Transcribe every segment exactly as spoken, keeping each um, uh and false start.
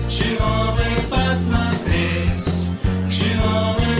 Чего бы посмотреть? Чего бы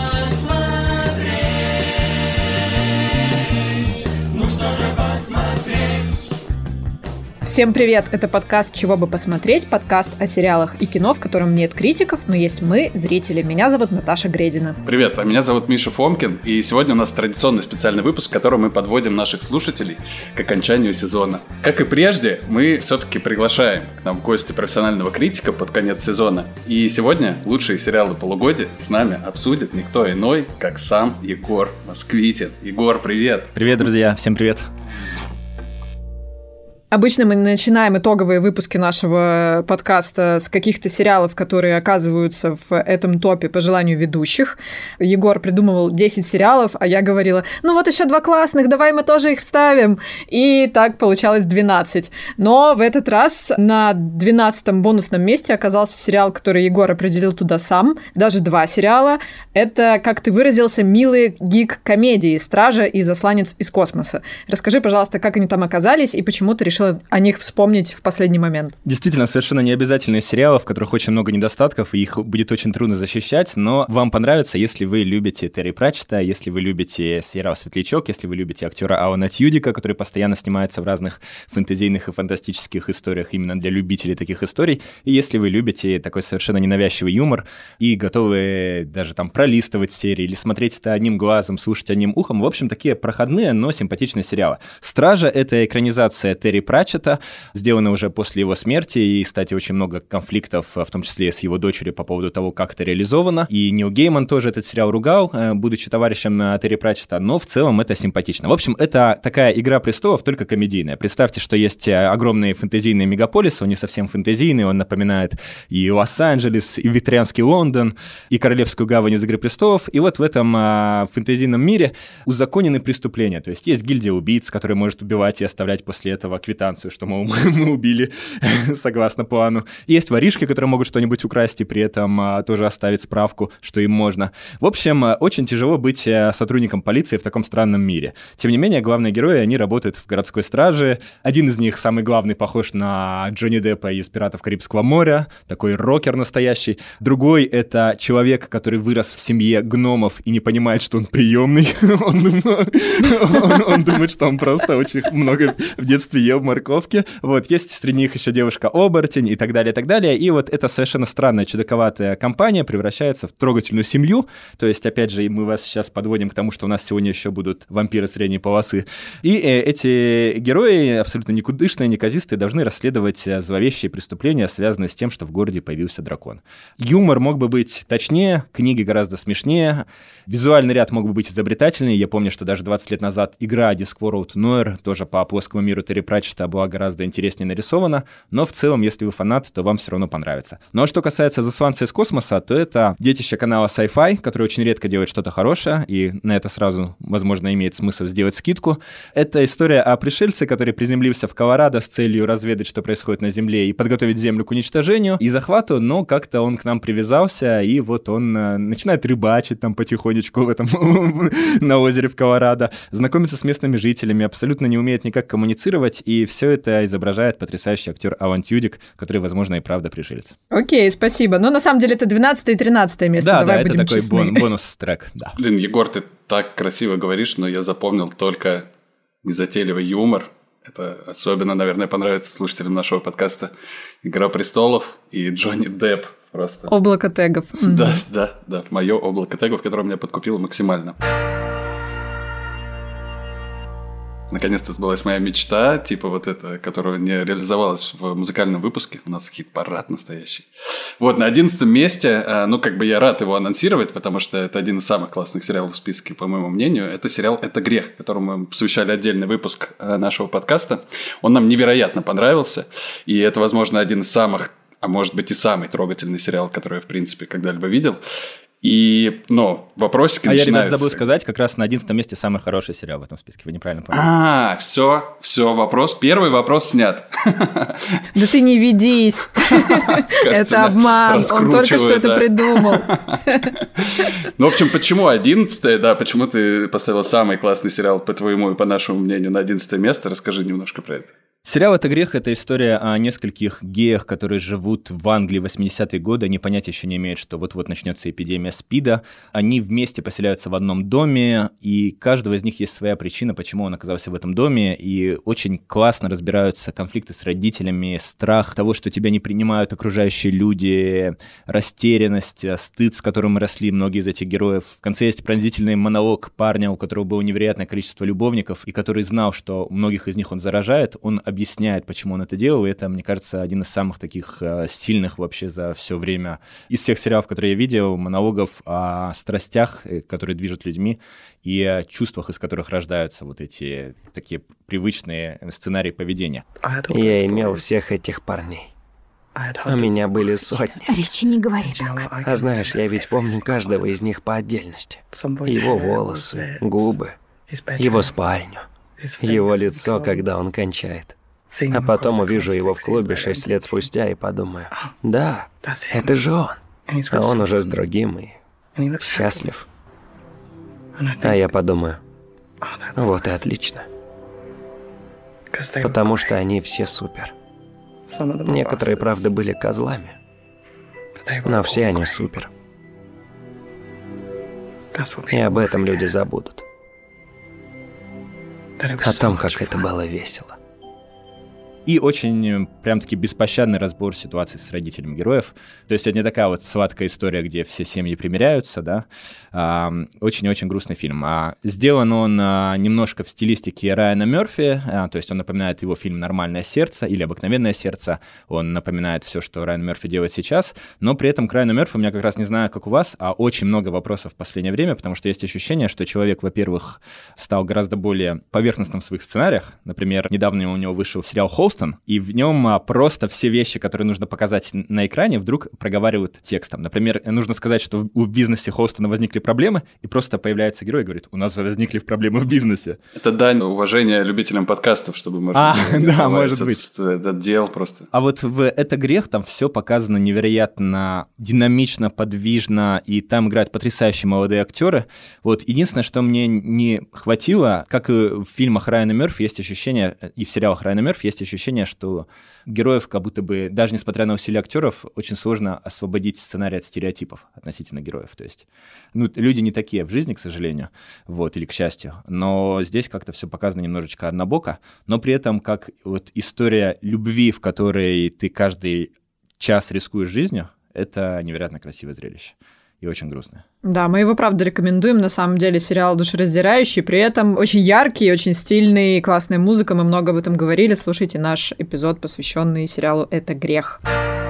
посмотреть? Ну что же посмотреть? Всем привет! Это подкаст «Чего бы посмотреть», подкаст о сериалах и кино, в котором нет критиков, но есть мы, зрители. Меня зовут Наташа Гредина. Привет, а меня зовут Миша Фомкин, и сегодня у нас традиционный специальный выпуск, в котором мы подводим наших слушателей к окончанию сезона. Как и прежде, мы все-таки приглашаем к нам в гости профессионального критика под конец сезона. И сегодня лучшие сериалы полугодия с нами обсудит никто иной, как сам Егор Москвитин. Егор, привет! Привет, друзья, всем привет! Обычно мы начинаем итоговые выпуски нашего подкаста с каких-то сериалов, которые оказываются в этом топе по желанию ведущих. Егор придумывал десять сериалов, а я говорила, ну вот еще два классных, давай мы тоже их вставим. И так получалось двенадцать. Но в этот раз на двенадцатом бонусном месте оказался сериал, который Егор определил туда сам. Даже два сериала. Это, как ты выразился, милые гик-комедии «Стража» и «Засланец из космоса». Расскажи, пожалуйста, как они там оказались и почему ты решил о них вспомнить в последний момент. Действительно, совершенно необязательные сериалы, в которых очень много недостатков, и их будет очень трудно защищать, но вам понравится, если вы любите Терри Пратчетта, если вы любите сериал «Светлячок», если вы любите актера Алана Тьюдика, который постоянно снимается в разных фэнтезийных и фантастических историях именно для любителей таких историй, и если вы любите такой совершенно ненавязчивый юмор и готовы даже там пролистывать серии или смотреть это одним глазом, слушать одним ухом. В общем, такие проходные, но симпатичные сериалы. «Стража» — это экранизация Терри Пратчетта, сделано уже после его смерти, и, кстати, очень много конфликтов, в том числе с его дочерью, по поводу того, как это реализовано. И Нил Гейман тоже этот сериал ругал, будучи товарищем Терри Пратчетта, но в целом это симпатично. В общем, это такая «Игра престолов», только комедийная. Представьте, что есть огромный фэнтезийный мегаполис, он не совсем фэнтезийный, он напоминает и Лос-Анджелес, и викторианский Лондон, и Королевскую гавань из «Игры престолов», и вот в этом а, фэнтезийном мире узаконены преступления, то есть есть гильдия убийц, которая может убивать и оставлять после этого квитанцию, что, мол, мы убили согласно плану. Есть воришки, которые могут что-нибудь украсть и при этом а, тоже оставить справку, что им можно. В общем, очень тяжело быть сотрудником полиции в таком странном мире. Тем не менее, главные герои, они работают в городской страже. Один из них, самый главный, похож на Джонни Деппа из «Пиратов Карибского моря», такой рокер настоящий. Другой — это человек, который вырос в семье гномов и не понимает, что он приемный. Он думает, что он просто очень много в детстве ел морковки. Вот, есть среди них еще девушка-оборотень и так далее, и так далее. И вот эта совершенно странная, чудаковатая компания превращается в трогательную семью. То есть, опять же, мы вас сейчас подводим к тому, что у нас сегодня еще будут вампиры средней полосы. И э, эти герои, абсолютно никудышные, неказистые, должны расследовать зловещие преступления, связанные с тем, что в городе появился дракон. Юмор мог бы быть точнее, книги гораздо смешнее, визуальный ряд мог бы быть изобретательнее. Я помню, что даже двадцать лет назад игра Discworld Noir, тоже по плоскому миру Терри Пратчетта, была гораздо интереснее нарисована, но в целом, если вы фанат, то вам все равно понравится. Ну а что касается «Засланца из космоса», то это детище канала Sci-Fi, который очень редко делает что-то хорошее, и на это сразу, возможно, имеет смысл сделать скидку. Это история о пришельце, который приземлился в Колорадо с целью разведать, что происходит на Земле, и подготовить Землю к уничтожению и захвату, но как-то он к нам привязался, и вот он начинает рыбачить там потихонечку в этом на озере в Колорадо, знакомиться с местными жителями, абсолютно не умеет никак коммуницировать, и все это изображает потрясающий актер Алан Тьюдик, который, возможно, и правда пришелец. Окей, спасибо. Но на самом деле это двенадцатое и тринадцатое место. Да, давай да, будем это такой честны. бон- бонус-трек, да. Блин, Егор, ты так красиво говоришь, но я запомнил только незатейливый юмор. Это особенно, наверное, понравится слушателям нашего подкаста «Игра престолов» и Джонни Депп. Просто. Облако тегов. Да, да, да. Мое облако тегов, которое меня подкупило максимально. Наконец-то сбылась моя мечта, типа вот эта, которая не реализовалась в музыкальном выпуске. У нас хит-парад настоящий. Вот, на одиннадцатом месте, ну, как бы я рад его анонсировать, потому что это один из самых классных сериалов в списке, по моему мнению. Это сериал «Это грех», которому мы посвящали отдельный выпуск нашего подкаста. Он нам невероятно понравился, и это, возможно, один из самых, а может быть и самый трогательный сериал, который я, в принципе, когда-либо видел. И, ну, вопросики а начинаются. А я, ребят, забыл сказать, как раз на одиннадцатом месте самый хороший сериал в этом списке. Вы неправильно поняли. А, все, все, вопрос. Первый вопрос снят. Да ты не ведись. Это обман. Он только что это придумал. Ну, в общем, почему одиннадцатое, да, почему ты поставил самый классный сериал, по твоему и по нашему мнению, на одиннадцатое место? Расскажи немножко про это. Сериал «Это грех» — это история о нескольких геях, которые живут в Англии в восьмидесятые годы. Они понятия еще не имеют, что вот-вот начнется эпидемия СПИДа. Они вместе поселяются в одном доме, и у каждого из них есть своя причина, почему он оказался в этом доме. И очень классно разбираются конфликты с родителями, страх того, что тебя не принимают окружающие люди, растерянность, стыд, с которым росли многие из этих героев. В конце есть пронзительный монолог парня, у которого было невероятное количество любовников, и который знал, что многих из них он заражает. Он объясняет, почему он это делал, и это, мне кажется, один из самых таких э, сильных вообще за все время из всех сериалов, которые я видел, монологов о страстях, которые движут людьми, и о чувствах, из которых рождаются вот эти такие привычные сценарии поведения. Я имел всех этих парней. У меня были сотни. Ричи, не говори так. А знаешь, я ведь помню каждого из них по отдельности. Его волосы, губы, его спальню, его лицо, когда он кончает. А потом увижу его в клубе шесть лет спустя и подумаю, да, это же он. А он уже с другим и счастлив. А я подумаю, вот и отлично. Потому что они все супер. Некоторые, правда, были козлами, но все они супер. И об этом люди забудут. О том, как это было весело. И очень прям-таки беспощадный разбор ситуации с родителями героев. То есть это не такая вот сладкая история, где все семьи примиряются, да. А, очень-очень грустный фильм. А, сделан он а, немножко в стилистике Райана Мерфи, а, то есть он напоминает его фильм «Нормальное сердце» или «Обыкновенное сердце». Он напоминает все, что Райан Мерфи делает сейчас, но при этом к Райану Мерфи у меня как раз, не знаю, как у вас, а очень много вопросов в последнее время, потому что есть ощущение, что человек, во-первых, стал гораздо более поверхностным в своих сценариях. Например, недавно у него вышел сериал «Холстон», и в нем а, просто все вещи, которые нужно показать на экране, вдруг проговаривают текстом. Например, нужно сказать, что в, в бизнесе Холстона возникли проблемы, и просто появляется герой и говорит, у нас возникли проблемы в бизнесе. Это дань уважения любителям подкастов, чтобы, может а, быть, да, может быть. Этот дел просто. А вот в «Это грех» там все показано невероятно динамично, подвижно, и там играют потрясающие молодые актеры. Вот единственное, что мне не хватило, как и в фильмах Райана Мерфи, есть ощущение, и в сериалах Райана Мерфи есть ощущение, что героев как будто бы, даже несмотря на усилия актеров, очень сложно освободить сценарий от стереотипов относительно героев. То есть, ну, люди не такие в жизни, к сожалению, вот, или к счастью, но здесь как-то все показано немножечко однобоко, но при этом как вот история любви, в которой ты каждый час рискуешь жизнью, это невероятно красивое зрелище. И очень грустно. Да, мы его, правда, рекомендуем. На самом деле сериал душераздирающий, при этом очень яркий, очень стильный, классная музыка. Мы много об этом говорили. Слушайте наш эпизод, посвященный сериалу «Это грех».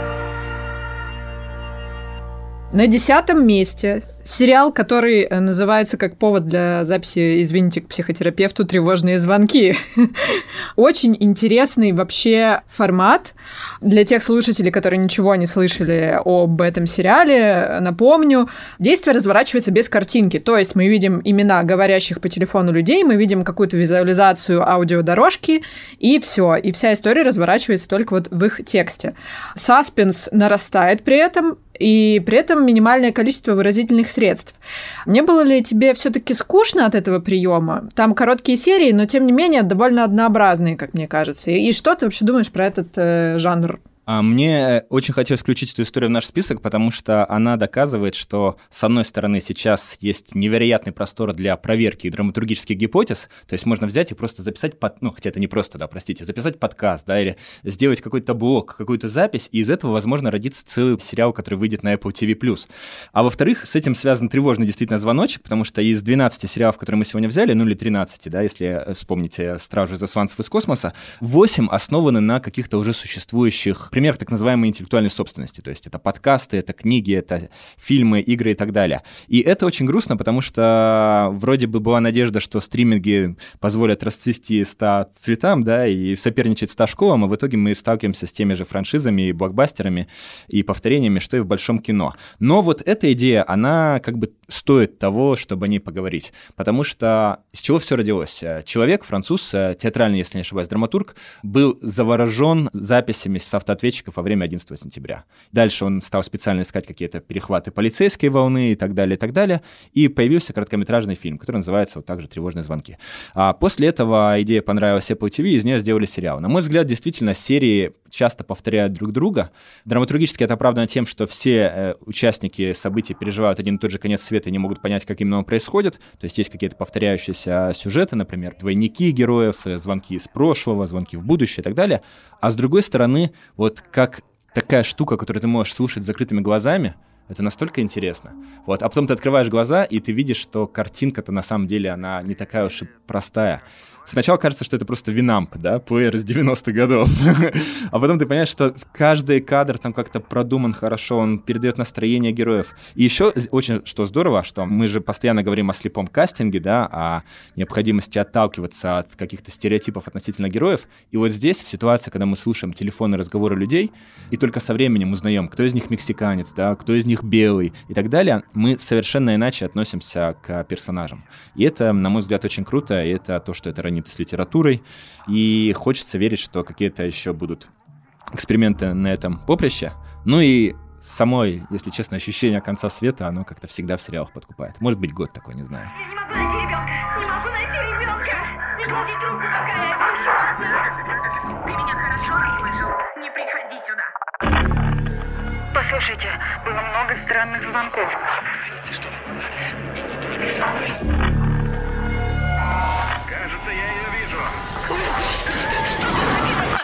На десятом месте сериал, который называется как повод для записи, извините, к психотерапевту, «Тревожные звонки». Очень интересный вообще формат. Для тех слушателей, которые ничего не слышали об этом сериале, напомню, действие разворачивается без картинки. То есть мы видим имена говорящих по телефону людей, мы видим какую-то визуализацию аудиодорожки, и все. И вся история разворачивается только вот в их тексте. Саспенс нарастает при этом, и при этом минимальное количество выразительных средств. Не было ли тебе все-таки скучно от этого приема? Там короткие серии, но тем не менее довольно однообразные, как мне кажется. И что ты вообще думаешь про этот э, жанр? Мне очень хотелось включить эту историю в наш список, потому что она доказывает, что, с одной стороны, сейчас есть невероятный простор для проверки драматургических гипотез, то есть можно взять и просто записать, под... ну, хотя это не просто, да, простите, записать подкаст, да, или сделать какой-то блог, какую-то запись, и из этого, возможно, родится целый сериал, который выйдет на Apple ти ви плюс. А во-вторых, с этим связан тревожный действительно звоночек, потому что из двенадцати сериалов, которые мы сегодня взяли, ну или тринадцати, да, если вспомните «Стражу и засланцев из космоса», восемь основаны на каких-то уже существующих пример так называемой интеллектуальной собственности. То есть это подкасты, это книги, это фильмы, игры и так далее. И это очень грустно, потому что вроде бы была надежда, что стриминги позволят расцвести ста цветам, да, и соперничать ста школам, а в итоге мы сталкиваемся с теми же франшизами и блокбастерами и повторениями, что и в большом кино. Но вот эта идея, она как бы стоит того, чтобы о ней поговорить. Потому что с чего все родилось? Человек, француз, театральный, если не ошибаюсь, драматург, был заворожен записями с автоответчиками автоответчиков во время одиннадцатого сентября. Дальше он стал специально искать какие-то перехваты полицейской волны и так далее, и так далее. И появился короткометражный фильм, который называется вот так же «Тревожные звонки». А после этого идея понравилась Apple ти ви, и из нее сделали сериал. На мой взгляд, действительно, серии часто повторяют друг друга. Драматургически это оправдано тем, что все э, участники событий переживают один и тот же конец света и не могут понять, как именно он происходит. То есть есть какие-то повторяющиеся сюжеты, например, двойники героев, звонки из прошлого, звонки в будущее и так далее. А с другой стороны, вот как такая штука, которую ты можешь слушать с закрытыми глазами, это настолько интересно. Вот. А потом ты открываешь глаза, и ты видишь, что картинка-то на самом деле, она не такая уж и простая. Сначала кажется, что это просто Winamp, да, плеер из девяностых годов. А потом ты понимаешь, что каждый кадр там как-то продуман хорошо, он передает настроение героев. И еще очень что здорово, что мы же постоянно говорим о слепом кастинге, да, о необходимости отталкиваться от каких-то стереотипов относительно героев. И вот здесь, в ситуации, когда мы слушаем телефонные разговоры людей, и только со временем узнаем, кто из них мексиканец, да, кто из них белый и так далее, мы совершенно иначе относимся к персонажам. И это, на мой взгляд, очень круто, и это то, что это ранит с литературой, и хочется верить, что какие-то еще будут эксперименты на этом поприще. Ну и самой, если честно, ощущение конца света, оно как-то всегда в сериалах подкупает. Может быть, год такой, не знаю. Я не могу найти ребенка! Не могу найти ребенка! Не клади трубку, пока я пишу! Ты меня хорошо расслышал? Не приходи сюда! Послушайте, было много странных звонков. Творится что-то. Не только со мной. Кажется, я ее вижу. Что ты наделала?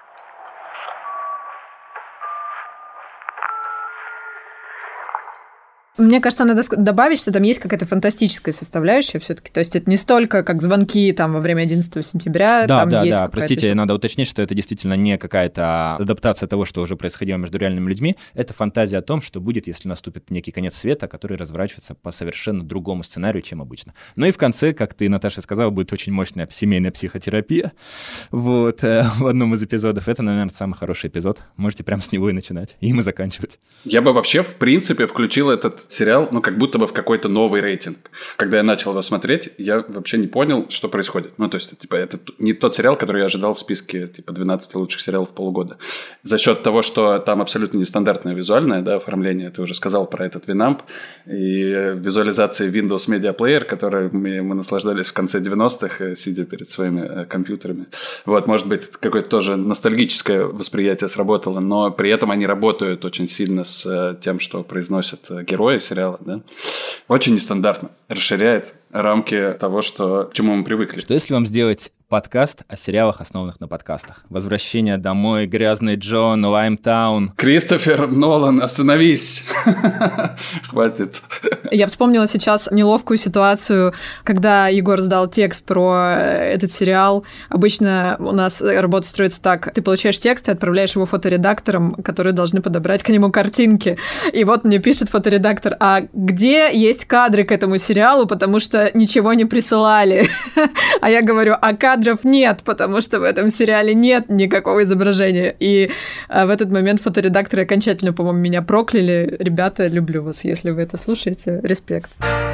Мне кажется, надо добавить, что там есть какая-то фантастическая составляющая все-таки. То есть это не столько как звонки там во время одиннадцатого сентября. Да, там да, есть да. Простите, еще... надо уточнить, что это действительно не какая-то адаптация того, что уже происходило между реальными людьми. Это фантазия о том, что будет, если наступит некий конец света, который разворачивается по совершенно другому сценарию, чем обычно. Ну и в конце, как ты, Наташа, сказала, будет очень мощная семейная психотерапия. Вот, э, в одном из эпизодов. Это, наверное, самый хороший эпизод. Можете прямо с него и начинать, и им и заканчивать. Я бы вообще, в принципе, включил этот сериал, ну, как будто бы в какой-то новый рейтинг. Когда я начал его смотреть, я вообще не понял, что происходит. Ну, то есть, типа, это не тот сериал, который я ожидал в списке, типа, двенадцати лучших сериалов полугода. За счет того, что там абсолютно нестандартное визуальное, да, оформление, ты уже сказал про этот Winamp, и визуализации Windows Media Player, которыми мы наслаждались в конце девяностых, сидя перед своими компьютерами. Вот, может быть, какое-то тоже ностальгическое восприятие сработало, но при этом они работают очень сильно с тем, что произносят герои сериала, да? Очень нестандартно. Расширяет рамки того, что, к чему мы привыкли. Что если вам сделать подкаст о сериалах, основанных на подкастах? «Возвращение домой», «Грязный Джон», «Лаймтаун». Кристофер Нолан, остановись! Хватит. Я вспомнила сейчас неловкую ситуацию, когда Егор сдал текст про этот сериал. Обычно у нас работа строится так. Ты получаешь текст и отправляешь его фоторедакторам, которые должны подобрать к нему картинки. И вот мне пишет фоторедактор, а где есть кадры к этому сериалу, потому что ничего не присылали. А я говорю, а кадров нет, потому что в этом сериале нет никакого изображения. И в этот момент фоторедакторы окончательно, по-моему, меня прокляли. Ребята, люблю вас, если вы это слушаете. Респект.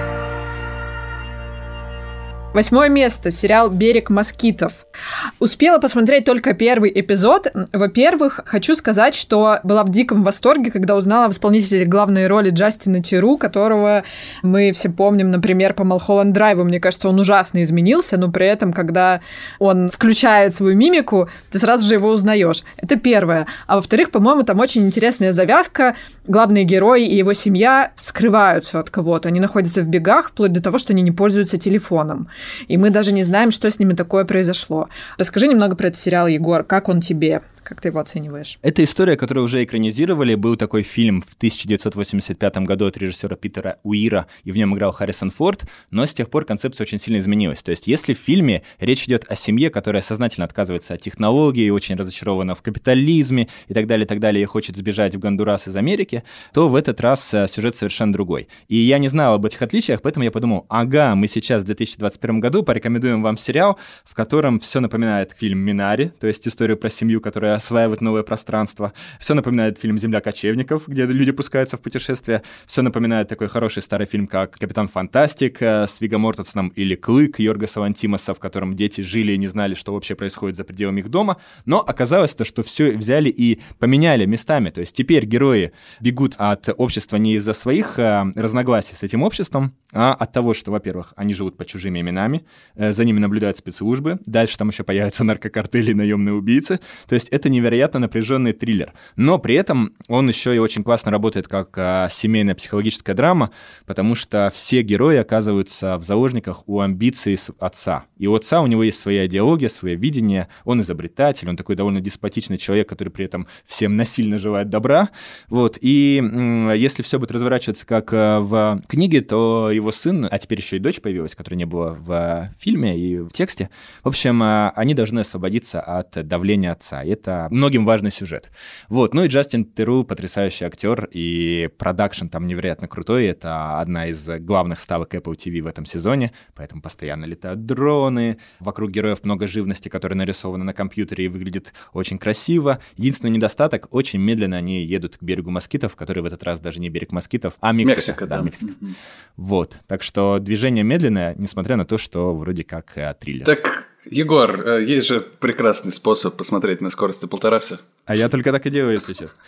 Восьмое место. Сериал «Берег москитов». Успела посмотреть только первый эпизод. Во-первых, хочу сказать, что была в диком восторге, когда узнала в исполнителе главной роли Джастина Тиру, которого мы все помним, например, по Малхолланд Драйву. Мне кажется, он ужасно изменился, но при этом, когда он включает свою мимику, ты сразу же его узнаешь. Это первое. А во-вторых, по-моему, там очень интересная завязка. Главные герои и его семья скрываются от кого-то. Они находятся в бегах, вплоть до того, что они не пользуются телефоном. И мы даже не знаем, что с ними такое произошло. Расскажи немного про этот сериал, Егор. Как он тебе? Как ты его оцениваешь? Это история, которую уже экранизировали. Был такой фильм в тысяча девятьсот восемьдесят пятом году от режиссера Питера Уира, и в нем играл Харрисон Форд, но с тех пор концепция очень сильно изменилась. То есть если в фильме речь идет о семье, которая сознательно отказывается от технологий, очень разочарована в капитализме и так далее, и так далее, и хочет сбежать в Гондурас из Америки, то в этот раз сюжет совершенно другой. И я не знал об этих отличиях, поэтому я подумал, ага, мы сейчас в две тысячи двадцать первом году порекомендуем вам сериал, в котором все напоминает фильм «Минари», то есть историю про семью, которая осваивать новое пространство. Все напоминает фильм «Земля кочевников», где люди пускаются в путешествие. Все напоминает такой хороший старый фильм, как «Капитан Фантастик» с Вигго Мортенсеном или «Клык» Йоргоса Лантимоса, в котором дети жили и не знали, что вообще происходит за пределами их дома. Но оказалось то, что все взяли и поменяли местами. То есть теперь герои бегут от общества не из-за своих э, разногласий с этим обществом, а от того, что, во-первых, они живут под чужими именами, э, за ними наблюдают спецслужбы, дальше там еще появятся наркокартели и наемные убийцы. То есть это невероятно напряженный триллер. Но при этом он еще и очень классно работает как э, семейная психологическая драма, потому что все герои оказываются в заложниках у амбиций отца. И у отца у него есть своя идеология, свое видение, он изобретатель, он такой довольно деспотичный человек, который при этом всем насильно желает добра. Вот. И м- если все будет разворачиваться как э, в книге, то его сын, а теперь еще и дочь появилась, которой не было в э, фильме и в тексте, в общем, э, они должны освободиться от давления отца. Это многим важный сюжет. Вот. Ну и Джастин Теру потрясающий актер, и продакшн там невероятно крутой. Это одна из главных ставок Apple ти ви в этом сезоне, поэтому постоянно летают дроны, вокруг героев много живности, которая нарисована на компьютере и выглядит очень красиво. Единственный недостаток — очень медленно они едут к берегу москитов, который в этот раз даже не берег москитов, а Мексика. Мексика, да, да. Мексика. Mm-hmm. Вот. Так что движение медленное, несмотря на то, что вроде как э, триллер. Так, Егор, э, есть же прекрасный способ посмотреть на скорости полтора все. А я только так и делаю, если честно.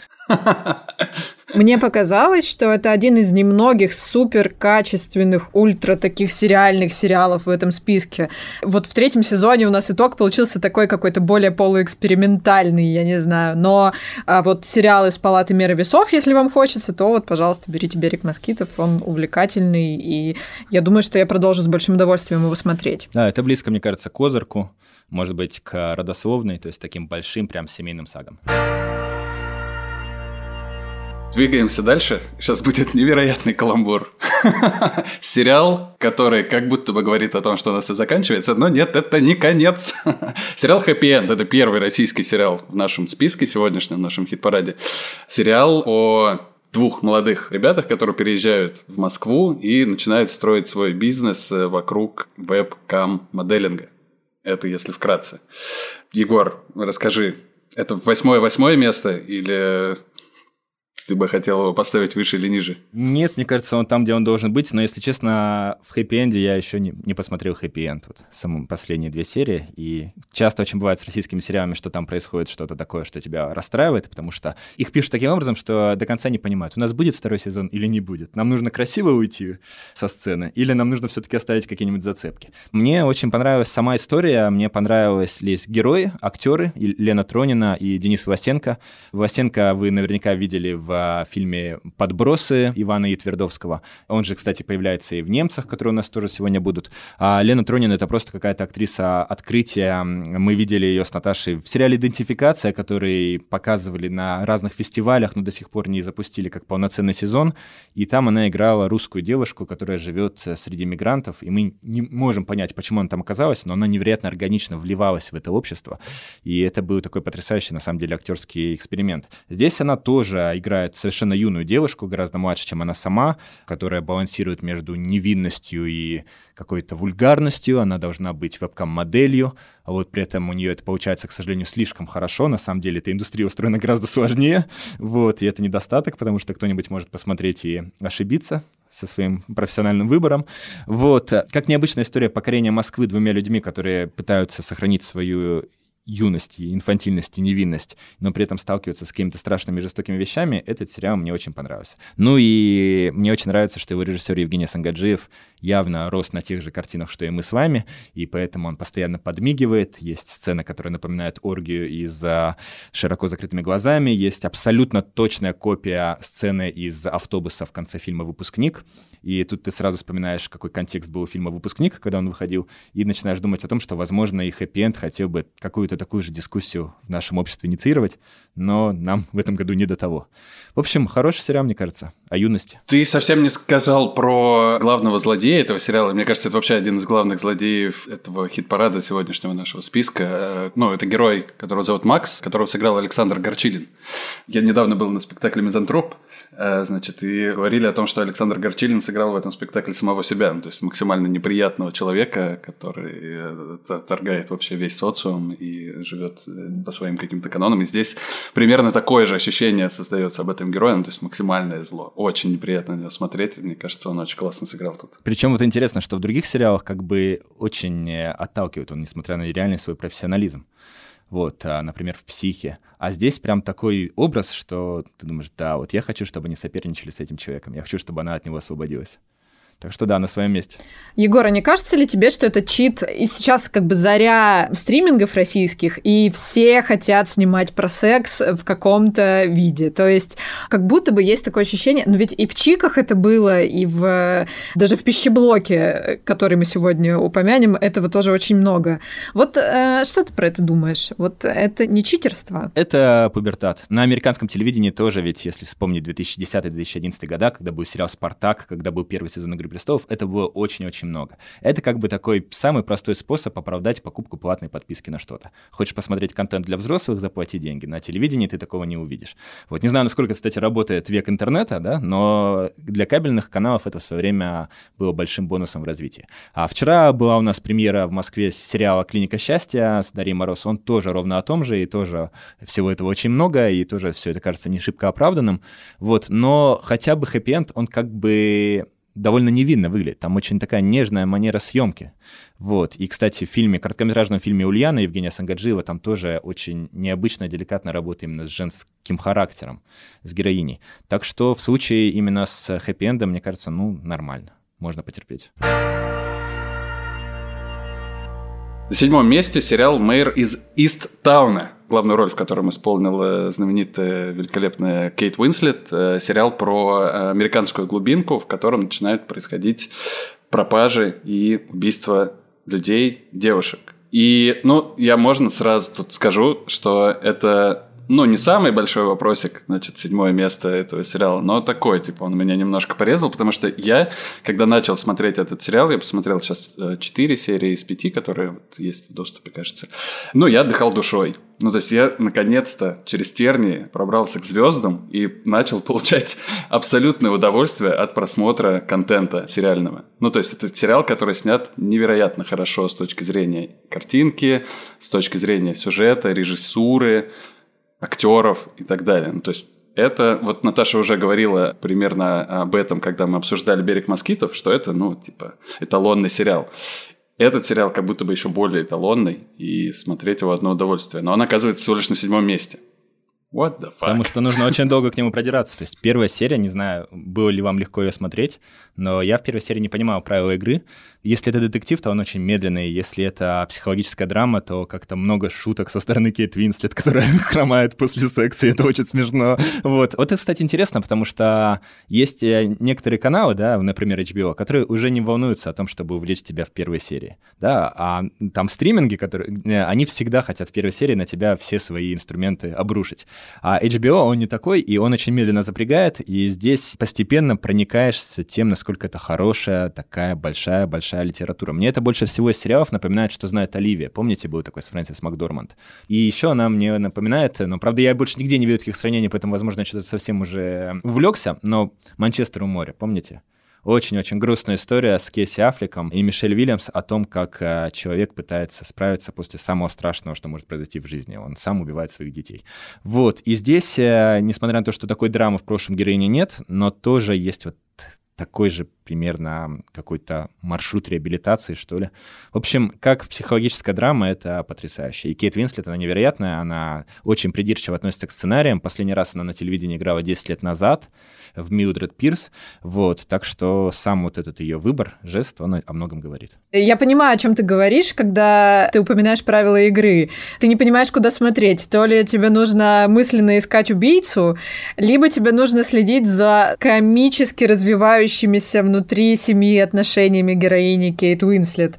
Мне показалось, что это один из немногих супер качественных, ультра таких сериальных сериалов в этом списке. Вот в третьем сезоне у нас итог получился такой какой-то более полуэкспериментальный, я не знаю. Но а вот сериал из «Палаты меры весов», если вам хочется, то вот, пожалуйста, берите «Берег москитов», он увлекательный, и я думаю, что я продолжу с большим удовольствием его смотреть. Да, это близко, мне кажется, к «Озарку», может быть, к «Родословной», то есть таким большим прям семейным сагам. Двигаемся дальше. Сейчас будет невероятный каламбур. Сериал, который как будто бы говорит о том, что у нас и заканчивается, но нет, это не конец. Сериал «Хэппи Энд» — это первый российский сериал в нашем списке сегодняшнем, в нашем хит-параде. Сериал о двух молодых ребятах, которые переезжают в Москву и начинают строить свой бизнес вокруг веб-кам-моделинга. Это если вкратце. Егор, расскажи, это восьмое-восьмое место или... Ты бы хотел его поставить выше или ниже? Нет, мне кажется, он там, где он должен быть, но, если честно, в «Хэппи-энде» я еще не, не посмотрел «Хэппи-энд», вот, самые последние две серии, и часто очень бывает с российскими сериалами, что там происходит что-то такое, что тебя расстраивает, потому что их пишут таким образом, что до конца не понимают, у нас будет второй сезон или не будет, нам нужно красиво уйти со сцены, или нам нужно все-таки оставить какие-нибудь зацепки. Мне очень понравилась сама история, мне понравились герои, актеры, Лена Тронина и Денис Власенко. Власенко вы наверняка видели в в фильме «Подбросы» Ивана Ятвердовского. Он же, кстати, появляется и в «Немцах», которые у нас тоже сегодня будут. А Лена Тронина — это просто какая-то актриса открытия. Мы видели ее с Наташей в сериале «Идентификация», который показывали на разных фестивалях, но до сих пор не запустили как полноценный сезон. И там она играла русскую девушку, которая живет среди мигрантов. И мы не можем понять, почему она там оказалась, но она невероятно органично вливалась в это общество. И это был такой потрясающий, на самом деле, актерский эксперимент. Здесь она тоже играет совершенно юную девушку, гораздо младше, чем она сама, которая балансирует между невинностью и какой-то вульгарностью. Она должна быть вебкам-моделью, а вот при этом у нее это получается, к сожалению, слишком хорошо. На самом деле эта индустрия устроена гораздо сложнее, вот, и это недостаток, потому что кто-нибудь может посмотреть и ошибиться со своим профессиональным выбором. Вот. Как необычная история покорения Москвы двумя людьми, которые пытаются сохранить свою юность, инфантильность и невинность, но при этом сталкиваются с какими-то страшными жестокими вещами, этот сериал мне очень понравился. Ну и мне очень нравится, что его режиссер Евгений Сангаджиев явно рос на тех же картинах, что и мы с вами, и поэтому он постоянно подмигивает. Есть сцена, которая напоминает оргию из «Широко закрытыми глазами», есть абсолютно точная копия сцены из автобуса в конце фильма «Выпускник», и тут ты сразу вспоминаешь, какой контекст был у фильма «Выпускник», когда он выходил, и начинаешь думать о том, что, возможно, и «Хэппи-энд» хотел бы какую-то такую же дискуссию в нашем обществе инициировать, но нам в этом году не до того. В общем, хороший сериал, мне кажется, о юности. Ты совсем не сказал про главного злодея этого сериала. Мне кажется, это вообще один из главных злодеев этого хит-парада сегодняшнего нашего списка. Ну, это герой, которого зовут Макс, которого сыграл Александр Горчилин. Я недавно был на спектакле «Мизантроп», значит, и говорили о том, что Александр Горчилин сыграл в этом спектакле самого себя, ну, то есть максимально неприятного человека, который отторгает вообще весь социум и и живет по своим каким-то канонам. И здесь примерно такое же ощущение создается об этом герое, ну, то есть максимальное зло. Очень неприятно на него смотреть. Мне кажется, он очень классно сыграл тут. Причем вот интересно, что в других сериалах как бы очень отталкивает он, несмотря на реальный свой профессионализм. Вот, а, например, в «Психе». А здесь прям такой образ, что ты думаешь, да, вот я хочу, чтобы они соперничали с этим человеком, я хочу, чтобы она от него освободилась. Так что да, на своем месте. Егор, а не кажется ли тебе, что это чит? И сейчас как бы заря стримингов российских, и все хотят снимать про секс в каком-то виде. То есть как будто бы есть такое ощущение, но ведь и в «Чиках» это было, и в даже в «Пищеблоке», который мы сегодня упомянем, этого тоже очень много. Вот э, что ты про это думаешь? Вот это не читерство? Это пубертат. На американском телевидении тоже, ведь если вспомнить две тысячи десятый - две тысячи одиннадцатый года, когда был сериал «Спартак», когда был первый сезон «Игры престолов», это было очень-очень много. Это как бы такой самый простой способ оправдать покупку платной подписки на что-то. Хочешь посмотреть контент для взрослых, заплати деньги. На телевидении ты такого не увидишь. Вот не знаю, насколько, кстати, работает век интернета, да, но для кабельных каналов это в свое время было большим бонусом в развитии. А вчера была у нас премьера в Москве сериала «Клиника счастья» с Дарьей Мороз. Он тоже ровно о том же, и тоже всего этого очень много, и тоже все это кажется не шибко оправданным. Вот, но хотя бы хэппи-энд, он как бы довольно невинно выглядит. Там очень такая нежная манера съемки. Вот. И, кстати, в фильме, короткометражном фильме «Ульяна» Евгения Сангаджиева там тоже очень необычно, деликатно работает именно с женским характером, с героиней. Так что в случае именно с хэппи-эндом, мне кажется, ну, нормально. Можно потерпеть. На седьмом месте сериал «Мэйр из Исттауна», главную роль в котором исполнила знаменитая, великолепная Кейт Уинслет. Сериал про американскую глубинку, в котором начинают происходить пропажи и убийства людей, девушек. И, ну, я, можно, сразу тут скажу, что это... Ну, не самый большой вопросик, значит, седьмое место этого сериала, но такой, типа, он меня немножко порезал, потому что я, когда начал смотреть этот сериал, я посмотрел сейчас четыре серии из пяти, которые вот есть в доступе, кажется, ну, я отдыхал душой. Ну, то есть я, наконец-то, через тернии пробрался к звездам и начал получать абсолютное удовольствие от просмотра контента сериального. Ну, то есть это сериал, который снят невероятно хорошо с точки зрения картинки, с точки зрения сюжета, режиссуры, актеров и так далее. Ну, то есть это, вот Наташа уже говорила примерно об этом, когда мы обсуждали «Берег москитов», что это, ну, типа, эталонный сериал. Этот сериал как будто бы еще более эталонный, и смотреть его одно удовольствие. Но он оказывается всего лишь на седьмом месте. What the fuck? Потому что нужно очень долго к нему продираться. То есть первая серия, не знаю, было ли вам легко ее смотреть, но я в первой серии не понимал правила игры. Если это детектив, то он очень медленный. Если это психологическая драма, то как-то много шуток со стороны Кейт Уинслет, которая хромает после секса, и это очень смешно. Вот. Вот это, кстати, интересно, потому что есть некоторые каналы, да, например, эйч би о, которые уже не волнуются о том, чтобы увлечь тебя в первой серии. Да? А там стриминги, которые, они всегда хотят в первой серии на тебя все свои инструменты обрушить. А эйч би о, он не такой, и он очень медленно запрягает, и здесь постепенно проникаешься тем, насколько это хорошая, такая большая-большая литература. Мне это больше всего из сериалов напоминает, что знает Оливия. Помните, был такой с Фрэнсис Макдорманд? И еще она мне напоминает, но, правда, я больше нигде не вижу таких сравнений, поэтому, возможно, я что-то совсем уже увлекся, но «Манчестер у моря», помните? Очень-очень грустная история с Кейси Аффлеком и Мишель Уильямс о том, как э, человек пытается справиться после самого страшного, что может произойти в жизни. Он сам убивает своих детей. Вот. И здесь, э, несмотря на то, что такой драмы в прошлом героине нет, но тоже есть вот такой же примерно какой-то маршрут реабилитации, что ли. В общем, как психологическая драма, это потрясающе. И Кейт Уинслет, она невероятная, она очень придирчиво относится к сценариям. Последний раз она на телевидении играла десять лет назад в «Милдред Пирс». Вот, так что сам вот этот ее выбор, жест, он о многом говорит. Я понимаю, о чем ты говоришь, когда ты упоминаешь правила игры. Ты не понимаешь, куда смотреть. То ли тебе нужно мысленно искать убийцу, либо тебе нужно следить за комически развивающимися внутри семьи отношениями героини Кейт Уинслет.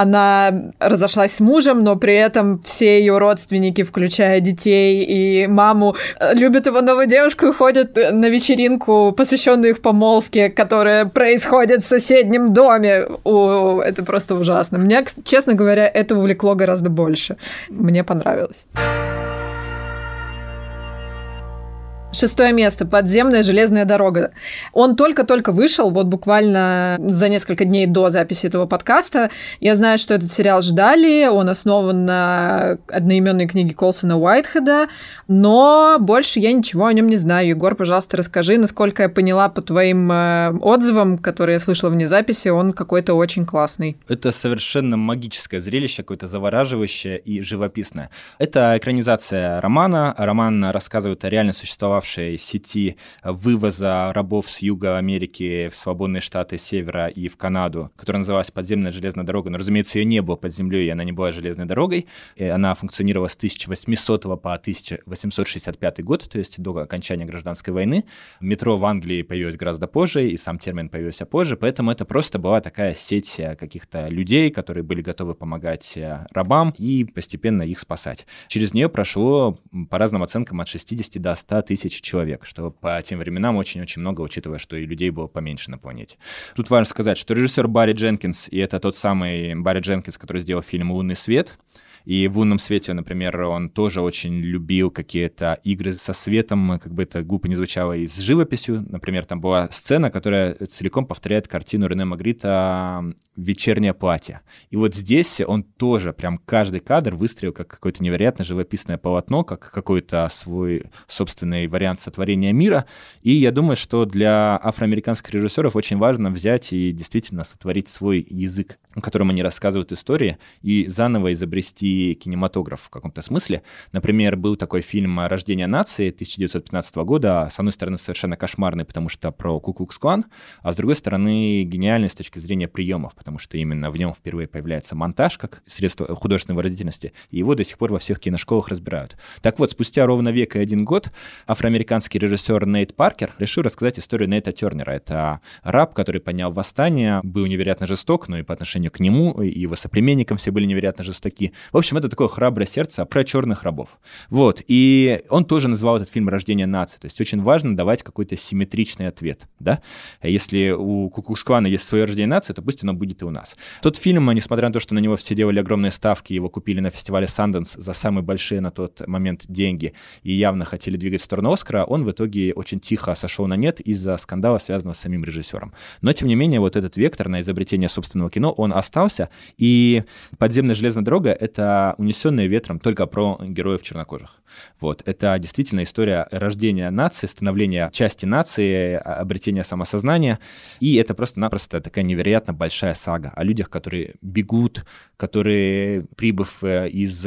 Она разошлась с мужем, но при этом все ее родственники, включая детей и маму, любят его новую девушку и ходят на вечеринку, посвященную их помолвке, которая происходит в соседнем доме. О, это просто ужасно. Меня, честно говоря, это увлекло гораздо больше. Мне понравилось. Шестое место. «Подземная железная дорога». Он только-только вышел, вот буквально за несколько дней до записи этого подкаста. Я знаю, что этот сериал ждали. Он основан на одноименной книге Колсона Уайтхеда, но больше я ничего о нем не знаю. Егор, пожалуйста, расскажи. Насколько я поняла по твоим э, отзывам, которые я слышала вне записи, он какой-то очень классный. Это совершенно магическое зрелище, какое-то завораживающее и живописное. Это экранизация романа. Роман рассказывает о реально существовавшей сети вывоза рабов с юга Америки в свободные штаты севера и в Канаду, которая называлась «Подземная железная дорога». Но, разумеется, ее не было под землей, и она не была железной дорогой. И она функционировала с тысяча восьмисотого по тысяча восемьсот шестьдесят пятый год, то есть до окончания гражданской войны. Метро в Англии появилось гораздо позже, и сам термин появился позже, поэтому это просто была такая сеть каких-то людей, которые были готовы помогать рабам и постепенно их спасать. Через нее прошло, по разным оценкам, от шестидесяти до ста тысяч человек, что по тем временам очень-очень много, учитывая, что и людей было поменьше на планете. Тут важно сказать, что режиссер Барри Дженкинс, и это тот самый Барри Дженкинс, который сделал фильм «Лунный свет», и в «Лунном свете», например, он тоже очень любил какие-то игры со светом, как бы это глупо не звучало, и с живописью. Например, там была сцена, которая целиком повторяет картину Рене Магрита «Вечернее платье». И вот здесь он тоже прям каждый кадр выстроил как какое-то невероятно живописное полотно, как какой-то свой собственный вариант сотворения мира. И я думаю, что для афроамериканских режиссеров очень важно взять и действительно сотворить свой язык, которым они рассказывают истории, и заново изобрести кинематограф в каком-то смысле. Например, был такой фильм «Рождение нации» тысяча девятьсот пятнадцатого года, с одной стороны, совершенно кошмарный, потому что про Ку-Клукс-Клан, а с другой стороны, гениальный с точки зрения приемов, потому что именно в нем впервые появляется монтаж как средство художественной выразительности, и его до сих пор во всех киношколах разбирают. Так вот, спустя ровно век и один год афроамериканский режиссер Нейт Паркер решил рассказать историю Нейта Тернера. Это раб, который поднял восстание, был невероятно жесток, но и по отношению к нему, и его соплеменникам все были невероятно жестоки. В общем, это такое храброе сердце про черных рабов. Вот. И он тоже называл этот фильм «Рождение нации». То есть очень важно давать какой-то симметричный ответ. Да? Если у Ку-Клукс-Клана есть свое «Рождение нации», то пусть оно будет и у нас. Тот фильм, несмотря на то, что на него все делали огромные ставки, его купили на фестивале Санденс за самые большие на тот момент деньги и явно хотели двигать в сторону Оскара, он в итоге очень тихо сошел на нет из-за скандала, связанного с самим режиссером. Но, тем не менее, вот этот вектор на изобретение собственного кино, он остался, и «Подземная железная дорога» — это «Унесенные ветром» только про героев чернокожих. Вот. Это действительно история рождения нации, становления части нации, обретения самосознания. И это просто-напросто такая невероятно большая сага о людях, которые бегут, которые, прибыв из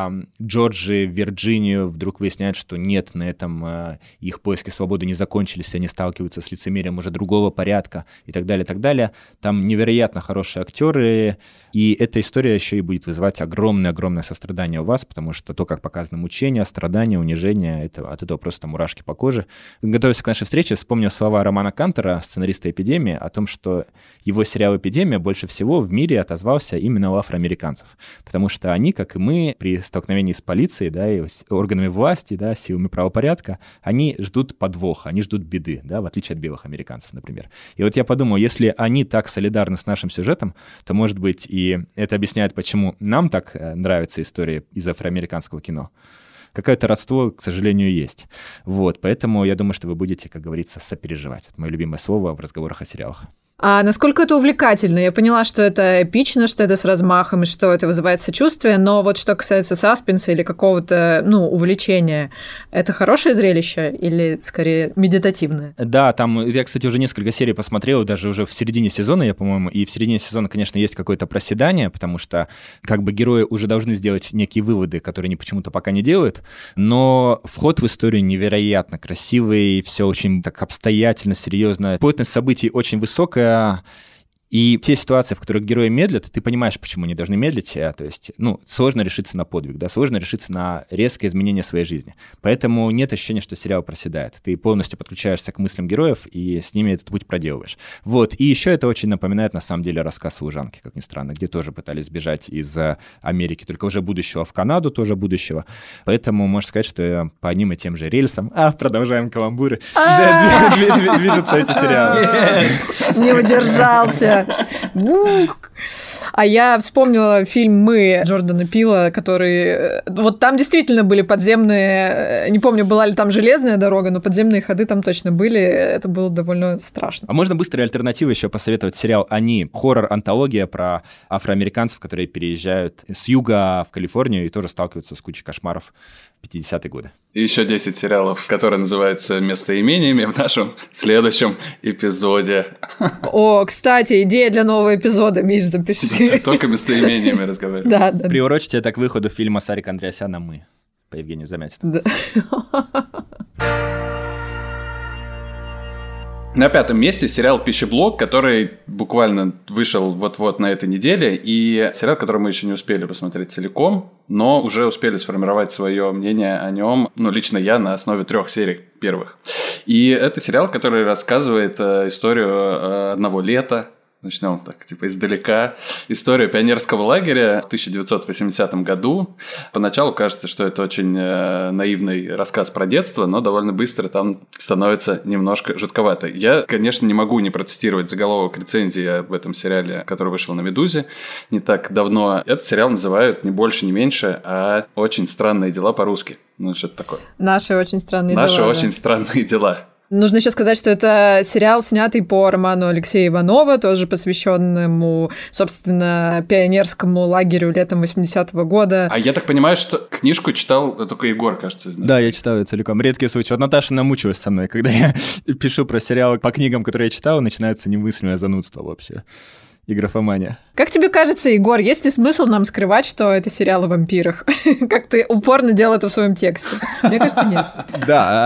Джорджии в Вирджинию, вдруг выясняют, что нет, на этом их поиски свободы не закончились, они сталкиваются с лицемерием уже другого порядка и так далее, и так далее. Там невероятно хорошие актеры, и эта история еще и будет вызывать огромное-огромное сострадание у вас, потому что то, как показано мучение, страдания, унижение, это, от этого просто мурашки по коже. Готовясь к нашей встрече, вспомнил слова Романа Кантера, сценариста «Эпидемии», о том, что его сериал «Эпидемия» больше всего в мире отозвался именно у афроамериканцев, потому что они, как и мы, при столкновении с полицией, да, и с органами власти, да, силами правопорядка, они ждут подвоха, они ждут беды, да, в отличие от белых американцев, например. И вот я подумал, если они так солидарны с нашим сюжетом, то, может быть, и это объясняет, почему нам так нравится история из афроамериканского кино. Какое-то родство, к сожалению, есть. Вот, поэтому я думаю, что вы будете, как говорится, сопереживать. Это мое любимое слово в разговорах о сериалах. А насколько это увлекательно? Я поняла, что это эпично, что это с размахом, и что это вызывает сочувствие, но вот что касается саспенса или какого-то, ну, увлечения, это хорошее зрелище или, скорее, медитативное? Да, там, я, кстати, уже несколько серий посмотрел, даже уже в середине сезона, я, по-моему, и в середине сезона, конечно, есть какое-то проседание, потому что, как бы, герои уже должны сделать некие выводы, которые они почему-то пока не делают, но вход в историю невероятно красивый, все очень так обстоятельно, серьезно. Плотность событий очень высокая, и те ситуации, в которых герои медлят, ты понимаешь, почему они должны медлить, а, то есть, ну, сложно решиться на подвиг, да, сложно решиться на резкое изменение своей жизни. Поэтому нет ощущения, что сериал проседает. Ты полностью подключаешься к мыслям героев и с ними этот путь проделываешь. Вот, и еще это очень напоминает, на самом деле, рассказ «Служанки», как ни странно, где тоже пытались сбежать из Америки, только уже будущего в Канаду, тоже будущего. Поэтому можно сказать, что по одним и тем же рельсам, а, продолжаем каламбуры, движутся эти сериалы. Не удержался. А я вспомнила фильм «Мы» Джордана Пила, который... Вот там действительно были подземные... Не помню, была ли там железная дорога, но подземные ходы там точно были. Это было довольно страшно. А можно быстрые альтернативы еще посоветовать сериал «Они». Хоррор-антология про афроамериканцев, которые переезжают с юга в Калифорнию и тоже сталкиваются с кучей кошмаров в пятидесятые годы. И еще десять сериалов, которые называются «Местоимениями» в нашем следующем эпизоде. О, кстати, идея для нового эпизода, Миш, запиши. Только местоимениями разговариваем. Да, да. Приурочите это к выходу фильма Сарика Андреасяна «Мы» по Евгению Замятину. Да. На пятом месте сериал «Пищеблок», который буквально вышел вот-вот на этой неделе, и сериал, который мы еще не успели посмотреть целиком, но уже успели сформировать свое мнение о нем, ну, лично я, на основе трех серий первых. И это сериал, который рассказывает э, историю э, одного лета. Начнем так, типа, издалека. История пионерского лагеря в тысяча девятьсот восьмидесятом году. Поначалу кажется, что это очень э, наивный рассказ про детство, но довольно быстро там становится немножко жутковато. Я, конечно, не могу не процитировать заголовок рецензии об этом сериале, который вышел на «Медузе» не так давно. Этот сериал называют не больше, не меньше, а «Очень странные дела» по-русски. Ну, что-то такое. Наши очень странные Наши дела. Наши очень да. странные дела. Нужно еще сказать, что это сериал, снятый по роману Алексея Иванова, тоже посвященному, собственно, пионерскому лагерю летом восьмидесятого года. А я так понимаю, что книжку читал только Егор, кажется. Из нас. Да, я читаю ее целиком. Редкий случай. Вот Наташа намучилась со мной, когда я пишу про сериалы по книгам, которые я читал, начинается немыслимое занудство вообще. И графомания. Как тебе кажется, Егор, есть ли смысл нам скрывать, что это сериал о вампирах? Как ты упорно делал это в своем тексте? Мне кажется, нет. Да.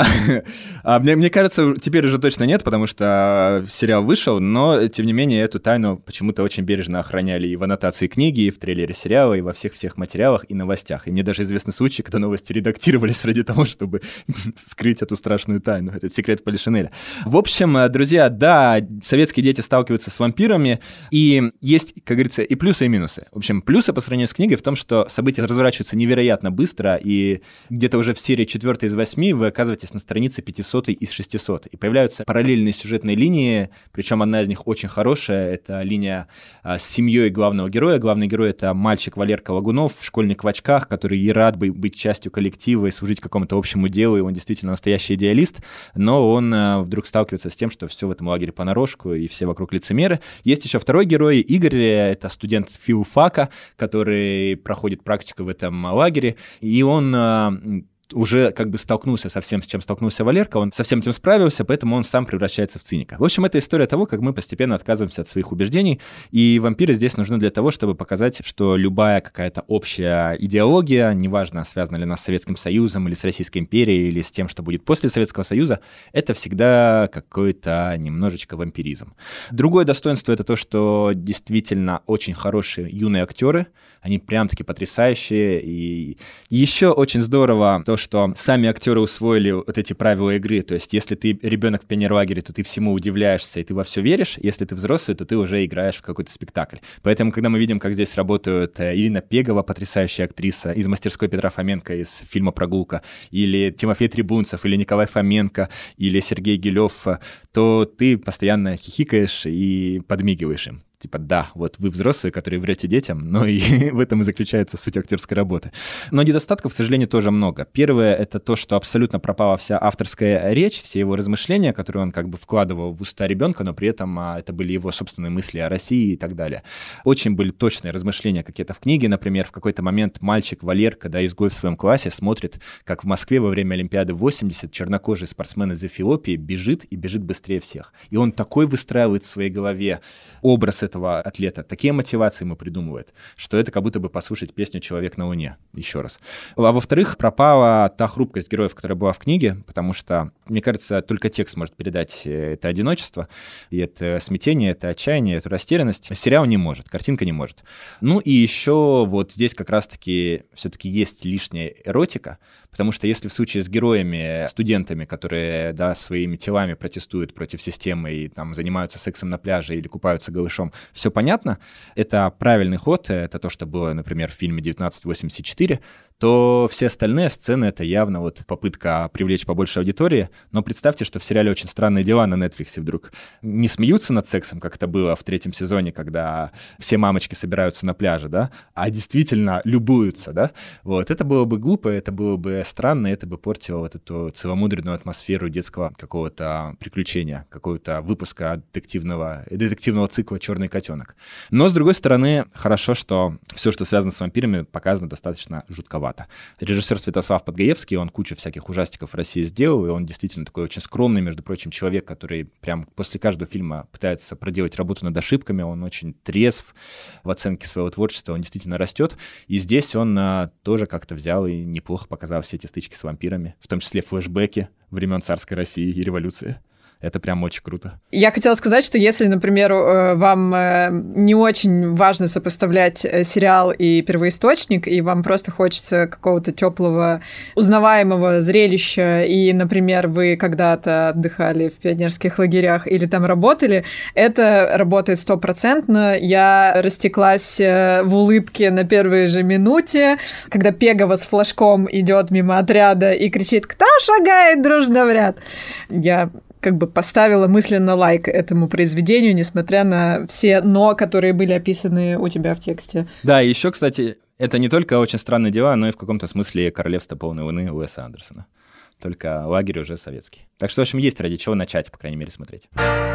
А мне, мне кажется, теперь уже точно нет, потому что сериал вышел, но, тем не менее, эту тайну почему-то очень бережно охраняли и в аннотации книги, и в трейлере сериала, и во всех-всех материалах, и новостях. И мне даже известны случаи, когда новости редактировались ради того, чтобы скрыть эту страшную тайну, этот секрет Полишинеля. В общем, друзья, да, советские дети сталкиваются с вампирами, и есть, как говорится, и плюсы, и минусы. В общем, плюсы по сравнению с книгой в том, что события разворачиваются невероятно быстро, и где-то уже в серии четвёртой из восьми вы оказываетесь на странице пятисотой из шестисот. И появляются параллельные сюжетные линии, причем одна из них очень хорошая. Это линия а, с семьей главного героя. Главный герой — это мальчик Валерка Лагунов, школьник в очках, который и рад бы быть частью коллектива и служить какому-то общему делу, и он действительно настоящий идеалист, но он а, вдруг сталкивается с тем, что все в этом лагере понарошку, и все вокруг лицемеры. Есть еще второй герой, Игорь, это студент филфака, который проходит практику в этом лагере, и он а, уже как бы столкнулся со всем, с чем столкнулся Валерка, он со всем этим справился, поэтому он сам превращается в циника. В общем, это история того, как мы постепенно отказываемся от своих убеждений, и вампиры здесь нужны для того, чтобы показать, что любая какая-то общая идеология, неважно, связана ли она с Советским Союзом или с Российской империей, или с тем, что будет после Советского Союза, это всегда какой-то немножечко вампиризм. Другое достоинство — это то, что действительно очень хорошие юные актеры, они прям-таки потрясающие, и еще очень здорово то, что сами актеры усвоили вот эти правила игры. То есть, если ты ребенок в пионерлагере, то ты всему удивляешься, и ты во все веришь. Если ты взрослый, то ты уже играешь в какой-то спектакль. Поэтому, когда мы видим, как здесь работают Ирина Пегова, потрясающая актриса из «Мастерской Петра Фоменко» из фильма «Прогулка», или Тимофей Трибунцев, или Николай Фоменко, или Сергей Гилев, то ты постоянно хихикаешь и подмигиваешь им. Типа, да, вот вы взрослые, которые врете детям, но и в этом и заключается суть актерской работы. Но недостатков, к сожалению, тоже много. Первое — это то, что абсолютно пропала вся авторская речь, все его размышления, которые он как бы вкладывал в уста ребенка, но при этом а, это были его собственные мысли о России и так далее. Очень были точные размышления какие-то в книге. Например, в какой-то момент мальчик Валерка, да, изгой в своем классе, смотрит, как в Москве во время Олимпиады восемьдесят чернокожий спортсмен из Эфиопии бежит и бежит быстрее всех. И он такой выстраивает в своей голове образ этого атлета, такие мотивации ему придумывает, что это как будто бы послушать песню «Человек на Луне» еще раз. А во-вторых, пропала та хрупкость героев, которая была в книге, потому что, мне кажется, только текст может передать это одиночество, и это смятение, это отчаяние, эту растерянность. Сериал не может, картинка не может. Ну и еще вот здесь как раз-таки все-таки есть лишняя эротика, потому что если в случае с героями, студентами, которые, да, своими телами протестуют против системы и там занимаются сексом на пляже или купаются голышом, все понятно, это правильный ход, это то, что было, например, в фильме девятнадцать восемьдесят четыре, то все остальные сцены — это явно вот попытка привлечь побольше аудитории. Но представьте, что в сериале «Очень странные дела» на Netflix вдруг не смеются над сексом, как это было в третьем сезоне, когда все мамочки собираются на пляже, да, а действительно любуются, да. Вот, это было бы глупо, это было бы странно, это бы портило вот эту целомудренную атмосферу детского какого-то приключения, какого-то выпуска детективного, детективного цикла «Черный котенок». Но, с другой стороны, хорошо, что все, что связано с вампирами, показано достаточно жутковато. Режиссер Святослав Подгаевский, он кучу всяких ужастиков в России сделал, и он действительно такой очень скромный, между прочим, человек, который прям после каждого фильма пытается проделать работу над ошибками, он очень трезв в оценке своего творчества, он действительно растет, и здесь он а, тоже как-то взял и неплохо показал все эти стычки с вампирами, в том числе флешбеки времен царской России и революции. Это прям очень круто. Я хотела сказать, что если, например, вам не очень важно сопоставлять сериал и первоисточник, и вам просто хочется какого-то теплого, узнаваемого зрелища, и, например, вы когда-то отдыхали в пионерских лагерях или там работали, это работает стопроцентно. Я растеклась в улыбке на первой же минуте, когда Пегова с флажком идет мимо отряда и кричит: «Кто шагает дружно в ряд?» Я как бы поставила мысленно лайк этому произведению, несмотря на все «но», которые были описаны у тебя в тексте. Да, и еще, кстати, это не только «Очень странные дела», но и в каком-то смысле «Королевство полной луны» Уэса Андерсона. Только лагерь уже советский. Так что, в общем, есть ради чего начать, по крайней мере, смотреть.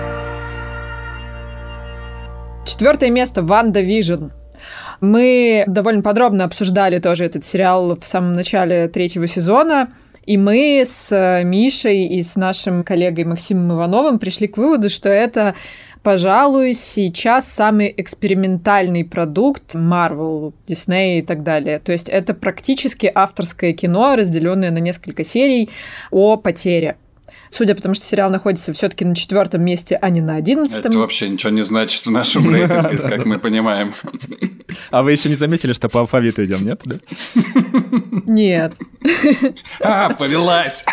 Четвертое место — «Ванда Вижн». Мы довольно подробно обсуждали тоже этот сериал в самом начале третьего сезона. И мы с Мишей и с нашим коллегой Максимом Ивановым пришли к выводу, что это, пожалуй, сейчас самый экспериментальный продукт Marvel, Disney и так далее. То есть это практически авторское кино, разделенное на несколько серий о потере. Судя по тому, что сериал находится все-таки на четвертом месте, а не на одиннадцатом. Это вообще ничего не значит в нашем рейтинге, как мы понимаем. А вы еще не заметили, что по алфавиту идем, нет? Нет. А, повелась!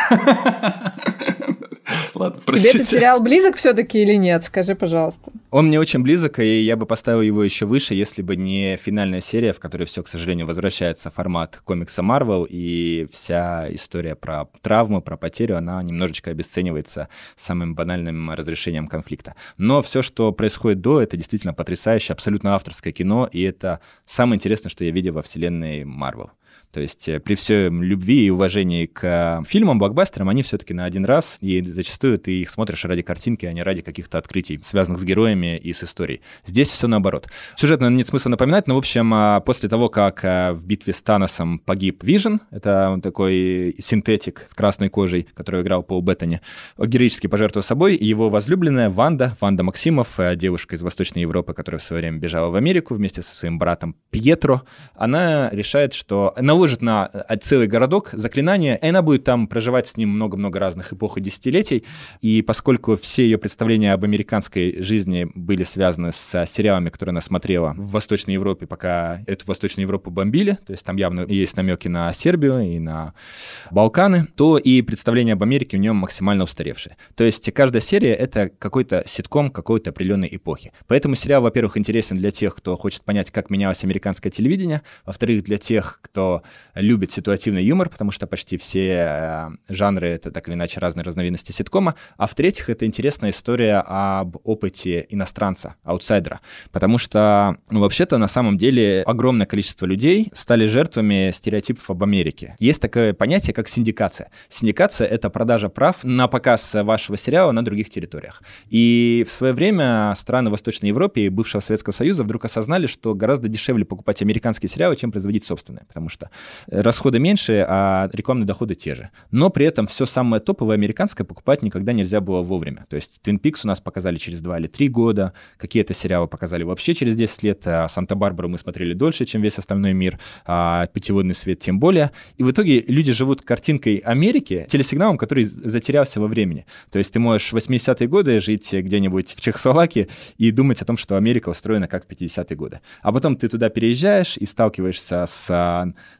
Ладно, простите. Тебе этот сериал близок все-таки или нет? Скажи, пожалуйста. Он мне очень близок, и я бы поставил его еще выше, если бы не финальная серия, в которой все, к сожалению, возвращается в формат комикса Marvel, и вся история про травму, про потерю, она немножечко обесценивается самым банальным разрешением конфликта. Но все, что происходит до, это действительно потрясающее, абсолютно авторское кино, и это самое интересное, что я видел во вселенной Marvel. То есть при всей любви и уважении к фильмам, блокбастерам, они все-таки на один раз, и зачастую ты их смотришь ради картинки, а не ради каких-то открытий, связанных с героями и с историей. Здесь все наоборот. Сюжет, наверное, нет смысла напоминать, но, в общем, после того, как в битве с Таносом погиб Вижн, это такой синтетик с красной кожей, который играл Пол Беттани, героически пожертвовал собой, его возлюбленная Ванда, Ванда Максимов, девушка из Восточной Европы, которая в свое время бежала в Америку вместе со своим братом Пьетро, она решает, что наложит на целый городок заклинание, и она будет там проживать с ним много-много разных эпох и десятилетий. И поскольку все ее представления об американской жизни были связаны с сериалами, которые она смотрела в Восточной Европе, пока эту Восточную Европу бомбили, то есть там явно есть намеки на Сербию и на Балканы, то и представления об Америке у нее максимально устаревшие. То есть каждая серия — это какой-то ситком какой-то определенной эпохи. Поэтому сериал, во-первых, интересен для тех, кто хочет понять, как менялось американское телевидение, во-вторых, для тех, кто любит ситуативный юмор, потому что почти все э, жанры — это так или иначе разные разновидности ситкома, а в-третьих, это интересная история об опыте иностранца, аутсайдера, потому что, ну, вообще-то, на самом деле, огромное количество людей стали жертвами стереотипов об Америке. Есть такое понятие, как синдикация. Синдикация — это продажа прав на показ вашего сериала на других территориях. И в свое время страны Восточной Европы и бывшего Советского Союза вдруг осознали, что гораздо дешевле покупать американские сериалы, чем производить собственные, потому что расходы меньше, а рекламные доходы те же. Но при этом все самое топовое американское покупать никогда нельзя было вовремя. То есть Twin Peaks у нас показали через два или три года, какие-то сериалы показали вообще через десять лет, а Санта-Барбару мы смотрели дольше, чем весь остальной мир, а Путеводный свет тем более. И в итоге люди живут картинкой Америки, телесигналом, который затерялся во времени. То есть ты можешь в восьмидесятые годы жить где-нибудь в Чехословакии и думать о том, что Америка устроена как в пятидесятые годы. А потом ты туда переезжаешь и сталкиваешься с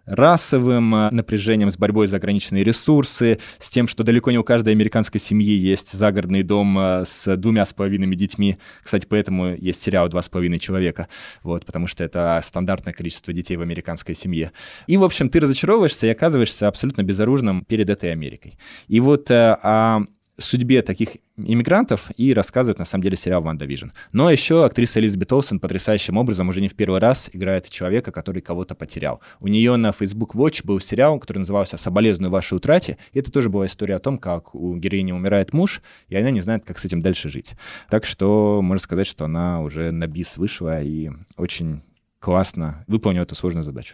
расовым напряжением, с борьбой за ограниченные ресурсы, с тем, что далеко не у каждой американской семьи есть загородный дом с двумя с половиной детьми. Кстати, поэтому есть сериал «Два с половиной человека», вот, потому что это стандартное количество детей в американской семье. И, в общем, ты разочаровываешься и оказываешься абсолютно безоружным перед этой Америкой. И вот о судьбе таких иммигрантов и рассказывает, на самом деле, сериал «Ванда Вижн». Но еще актриса Элизабет Олсен потрясающим образом уже не в первый раз играет человека, который кого-то потерял. У нее на Facebook Watch был сериал, который назывался «Соболезную вашей утрате». И это тоже была история о том, как у героини умирает муж, и она не знает, как с этим дальше жить. Так что можно сказать, что она уже на бис вышла и очень классно выполнила эту сложную задачу.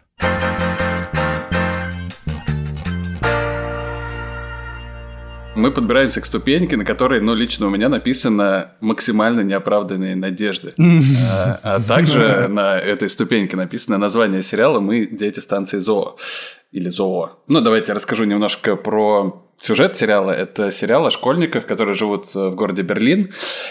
Мы подбираемся к ступеньке, на которой, ну, лично у меня написано «максимально неоправданные надежды». а, а также на этой ступеньке написано название сериала «Мы дети станции ЗОО». Или ЗОО. Ну, давайте я расскажу немножко про сюжет сериала. Это сериал о школьниках, которые живут в городе Берлин.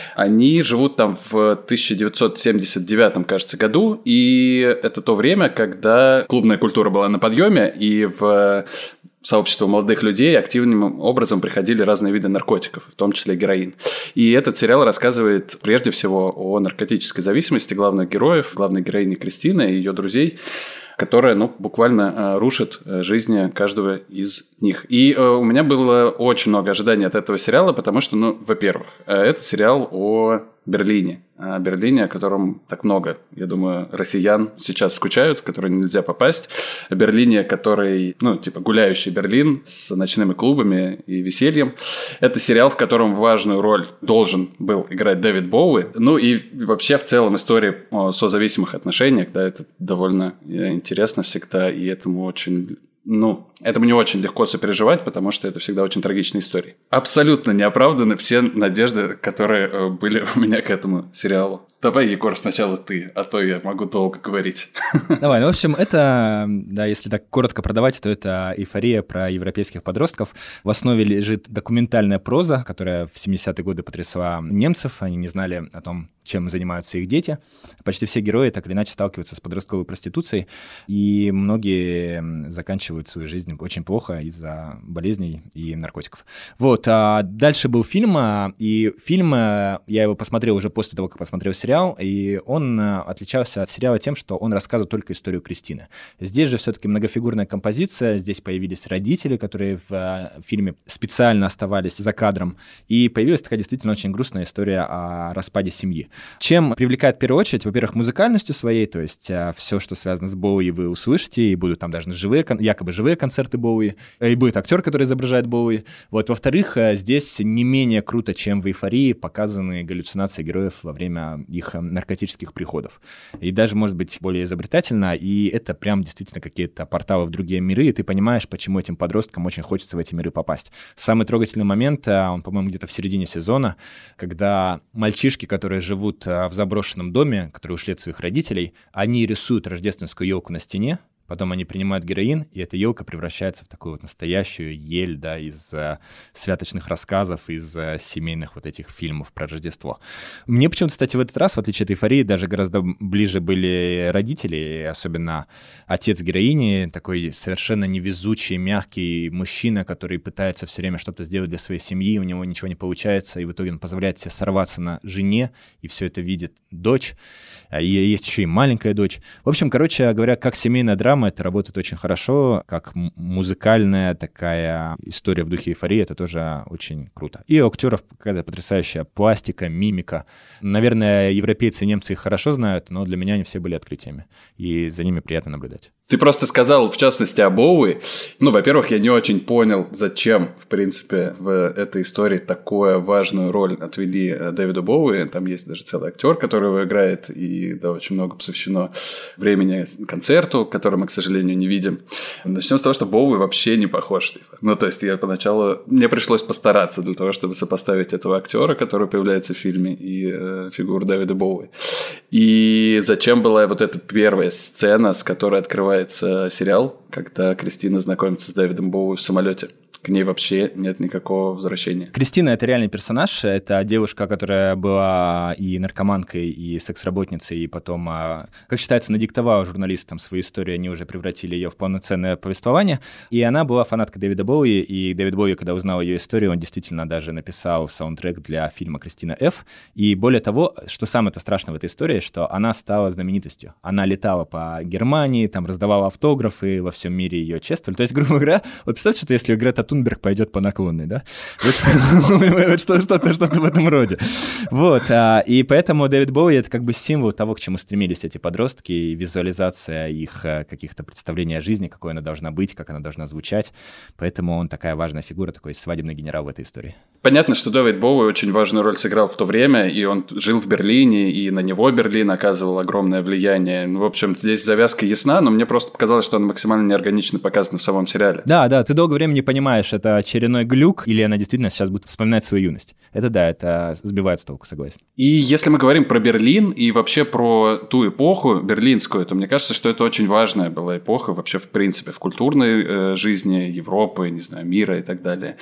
Они живут там в тысяча девятьсот семьдесят девятом, кажется, году. И это то время, когда клубная культура была на подъеме, и в сообщество молодых людей активным образом приходили разные виды наркотиков, в том числе героин. И этот сериал рассказывает прежде всего о наркотической зависимости главных героев, главной героини Кристины и ее друзей, которая, ну, буквально рушит жизни каждого из них. И у меня было очень много ожиданий от этого сериала, потому что, ну, во-первых, это сериал о Берлине. О Берлине, о котором так много, я думаю, россиян сейчас скучают, в который нельзя попасть. О Берлине, который, ну, типа гуляющий Берлин с ночными клубами и весельем. Это сериал, в котором важную роль должен был играть Дэвид Боуи. Ну и вообще в целом история о созависимых отношениях, да, это довольно интересно всегда, и этому очень... Ну, этому не очень легко сопереживать, потому что это всегда очень трагичная история. Абсолютно неоправданы все надежды, которые были у меня к этому сериалу. Давай, Егор, сначала ты, а то я могу долго говорить. Давай, ну, в общем, это, да, если так коротко продавать, то это эйфория про европейских подростков. В основе лежит документальная проза, которая в семидесятые годы потрясла немцев. Они не знали о том, чем занимаются их дети. Почти все герои так или иначе сталкиваются с подростковой проституцией, и многие заканчивают свою жизнь очень плохо из-за болезней и наркотиков. Вот, а дальше был фильм, и фильм, я его посмотрел уже после того, как посмотрел сериал, и он отличался от сериала тем, что он рассказывал только историю Кристины. Здесь же все-таки многофигурная композиция, здесь появились родители, которые в фильме специально оставались за кадром, и появилась такая действительно очень грустная история о распаде семьи. Чем привлекает в первую очередь, во-первых, музыкальностью своей, то есть а, все, что связано с Боуи, вы услышите, и будут там даже живые, якобы живые концерты Боуи, и будет актер, который изображает Боуи. Вот, во-вторых, здесь не менее круто, чем в «Эйфории», показаны галлюцинации героев во время их наркотических приходов. И даже, может быть, более изобретательно, и это прям действительно какие-то порталы в другие миры, и ты понимаешь, почему этим подросткам очень хочется в эти миры попасть. Самый трогательный момент, он, по-моему, где-то в середине сезона, когда мальчишки, которые живут в заброшенном доме, которые ушли от своих родителей, они рисуют рождественскую елку на стене, потом они принимают героин, и эта елка превращается в такую вот настоящую ель, да, из uh, святочных рассказов, из uh, семейных вот этих фильмов про Рождество. Мне почему-то, кстати, в этот раз, в отличие от «Эйфории», даже гораздо ближе были родители, особенно отец героини, такой совершенно невезучий, мягкий мужчина, который пытается все время что-то сделать для своей семьи, у него ничего не получается, и в итоге он позволяет себе сорваться на жене, и все это видит дочь, и есть еще и маленькая дочь. В общем, короче говоря, как семейная драма, это работает очень хорошо, как музыкальная такая история в духе «Эйфории», это тоже очень круто. И у актеров какая-то потрясающая пластика, мимика. Наверное, европейцы и немцы их хорошо знают, но для меня они все были открытиями, и за ними приятно наблюдать. Ты просто сказал, в частности, о Боуи. Ну, во-первых, я не очень понял, зачем, в принципе, в этой истории такую важную роль отвели Дэвиду Боуи. Там есть даже целый актер, который его играет, и да, очень много посвящено времени концерту, который мы, к сожалению, не видим. Начнем с того, что Боуи вообще не похож. Ну, то есть, я поначалу... Мне пришлось постараться для того, чтобы сопоставить этого актера, который появляется в фильме, и э, фигуру Дэвида Боуи. И зачем была вот эта первая сцена, с которой открывается сериал, когда Кристина знакомится с Дэвидом Боуи в самолете. к ней вообще нет никакого возвращения. Кристина — это реальный персонаж. Это девушка, которая была и наркоманкой, и секс-работницей, и потом, как считается, надиктовала журналистам свою историю, они уже превратили ее в полноценное повествование. И она была фанаткой Дэвида Боуи, и Дэвид Боуи, когда узнал ее историю, он действительно даже написал саундтрек для фильма «Кристина Ф». И более того, что самое-то страшное в этой истории, что она стала знаменитостью. Она летала по Германии, там раздавала автографы, во всем мире ее чествовали. То есть, грубо говоря, вот представьте, что если Грета Тунберг пойдет по наклонной, да? Вот что-то в этом роде. Вот, и поэтому Дэвид Боуи — это как бы символ того, к чему стремились эти подростки, и визуализация их каких-то представлений о жизни, какой она должна быть, как она должна звучать. Поэтому он такая важная фигура, такой свадебный генерал в этой истории. Понятно, что Дэвид Боуи очень важную роль сыграл в то время, и он жил в Берлине, и на него Берлин оказывал огромное влияние. Ну, в общем, здесь завязка ясна, но мне просто показалось, что она максимально неорганично показана в самом сериале. Да, да, ты долгое время не понимаешь, это очередной глюк, или она действительно сейчас будет вспоминать свою юность. Это да, это сбивает с толку, согласен. И если мы говорим про Берлин и вообще про ту эпоху берлинскую, то мне кажется, что это очень важная была эпоха вообще в принципе в культурной э, жизни Европы, не знаю, мира и так далее.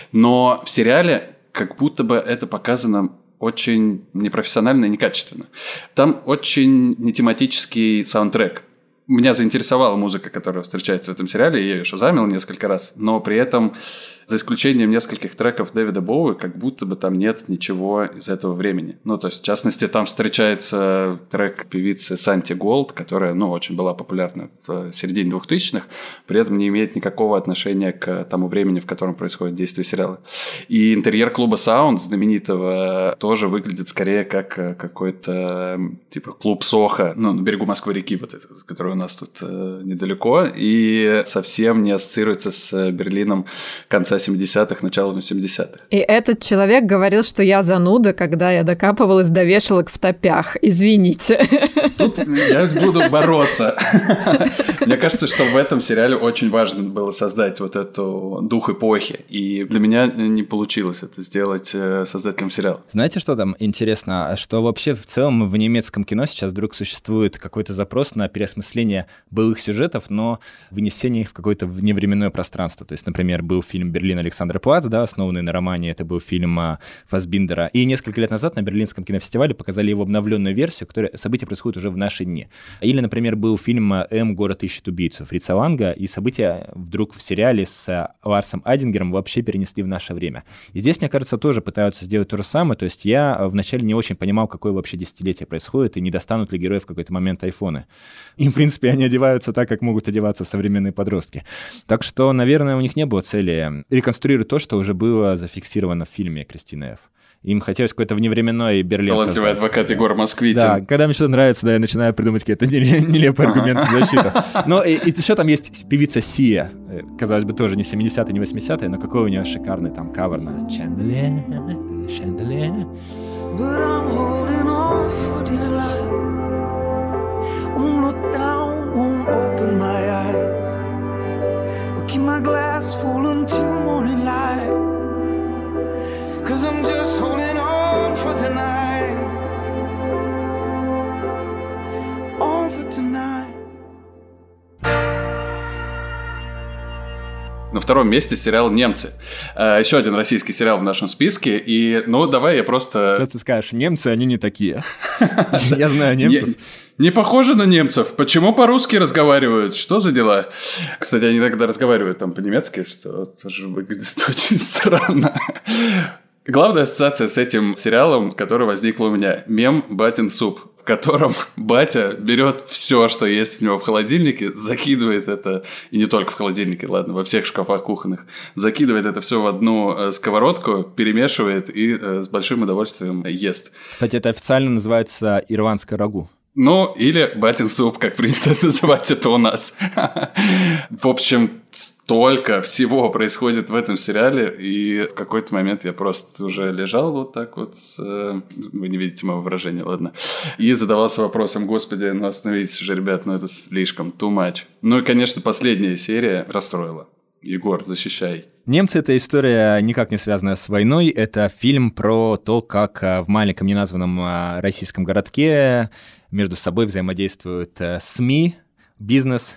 Но в сериале как будто бы это показано очень непрофессионально и некачественно. Там очень нетематический саундтрек. Меня заинтересовала музыка, которая встречается в этом сериале, я ее шазамил несколько раз, но при этом, за исключением нескольких треков Дэвида Боуи, как будто бы там нет ничего из этого времени. Ну, то есть, в частности, там встречается трек певицы Санти Голд, которая, ну, очень была популярна в середине двухтысячных, при этом не имеет никакого отношения к тому времени, в котором происходит действие сериала. И интерьер клуба Sound знаменитого тоже выглядит скорее как какой-то, типа, клуб Сохо, ну, на берегу Москвы-реки, вот это, который у нас тут э, недалеко, и совсем не ассоциируется с Берлином конца семидесятых, начала семидесятых. И этот человек говорил, что я зануда, когда я докапывалась до вешалок в топях. Извините. Тут я буду бороться. Мне кажется, что в этом сериале очень важно было создать вот эту дух эпохи, и для меня не получилось это сделать создателем сериала. Знаете, что там интересно? Что вообще в целом в немецком кино сейчас вдруг существует какой-то запрос на переосмысление былых сюжетов, но вынесение их в какое-то вневременное пространство. То есть, например, был фильм «Берлин» Александра Плац, да, основанный на романе, это был фильм Фассбиндера. И несколько лет назад на Берлинском кинофестивале показали его обновленную версию, которая события происходят уже в наши дни. Или, например, был фильм «М. Город ищет убийцу» Фрица Ланга, и события вдруг в сериале с Ларсом Айдингером вообще перенесли в наше время. И здесь, мне кажется, тоже пытаются сделать то же самое. То есть я вначале не очень понимал, какое вообще десятилетие происходит, и не достанут ли герои в какой-то момент айфоны. Им, в принципе, они одеваются так, как могут одеваться современные подростки. Так что, наверное, у них не было цели реконструировать то, что уже было зафиксировано в фильме «Кристина Ф». Им хотелось какой-то вневременной Берлин создать. Талантливый адвокат Егор Москвитин. Да, когда мне что-то нравится, да, я начинаю придумать какие-то нелепые аргументы в защиту. Но и, и еще там есть певица Сия. Казалось бы, тоже не семидесятые, не восьмидесятые, но какой у нее шикарный там кавер на Chandelier, Chandelier. But I'm holding on for dear life. Won't look down, won't open my eyes. Will keep my glass full until morning light. Cause I'm just holding on for tonight. On for tonight. На втором месте сериал «Немцы». А, еще один российский сериал в нашем списке. И, ну, давай я просто... Сейчас ты скажешь, немцы, они не такие. Я знаю немцев. Не похожи на немцев. Почему по-русски разговаривают? Что за дела? Кстати, они тогда разговаривают там по-немецки, что тоже выглядит очень странно. Главная ассоциация с этим сериалом, которая возникла у меня, мем «Батин суп», в котором батя берет все, что есть у него в холодильнике, закидывает это, и не только в холодильнике, ладно, во всех шкафах кухонных, закидывает это все в одну сковородку, перемешивает и с большим удовольствием ест. Кстати, это официально называется ирландское рагу. Ну, или батин суп, как принято называть это у нас. В общем, столько всего происходит в этом сериале, и в какой-то момент я просто уже лежал вот так вот, с... вы не видите моего выражения, ладно, и задавался вопросом: господи, ну остановитесь же, ребят, ну это слишком, too much. Ну и, конечно, последняя серия расстроила. Егор, защищай. «Немцы» — это история, никак не связанная с войной. Это фильм про то, как в маленьком неназванном российском городке между собой взаимодействуют СМИ, бизнес,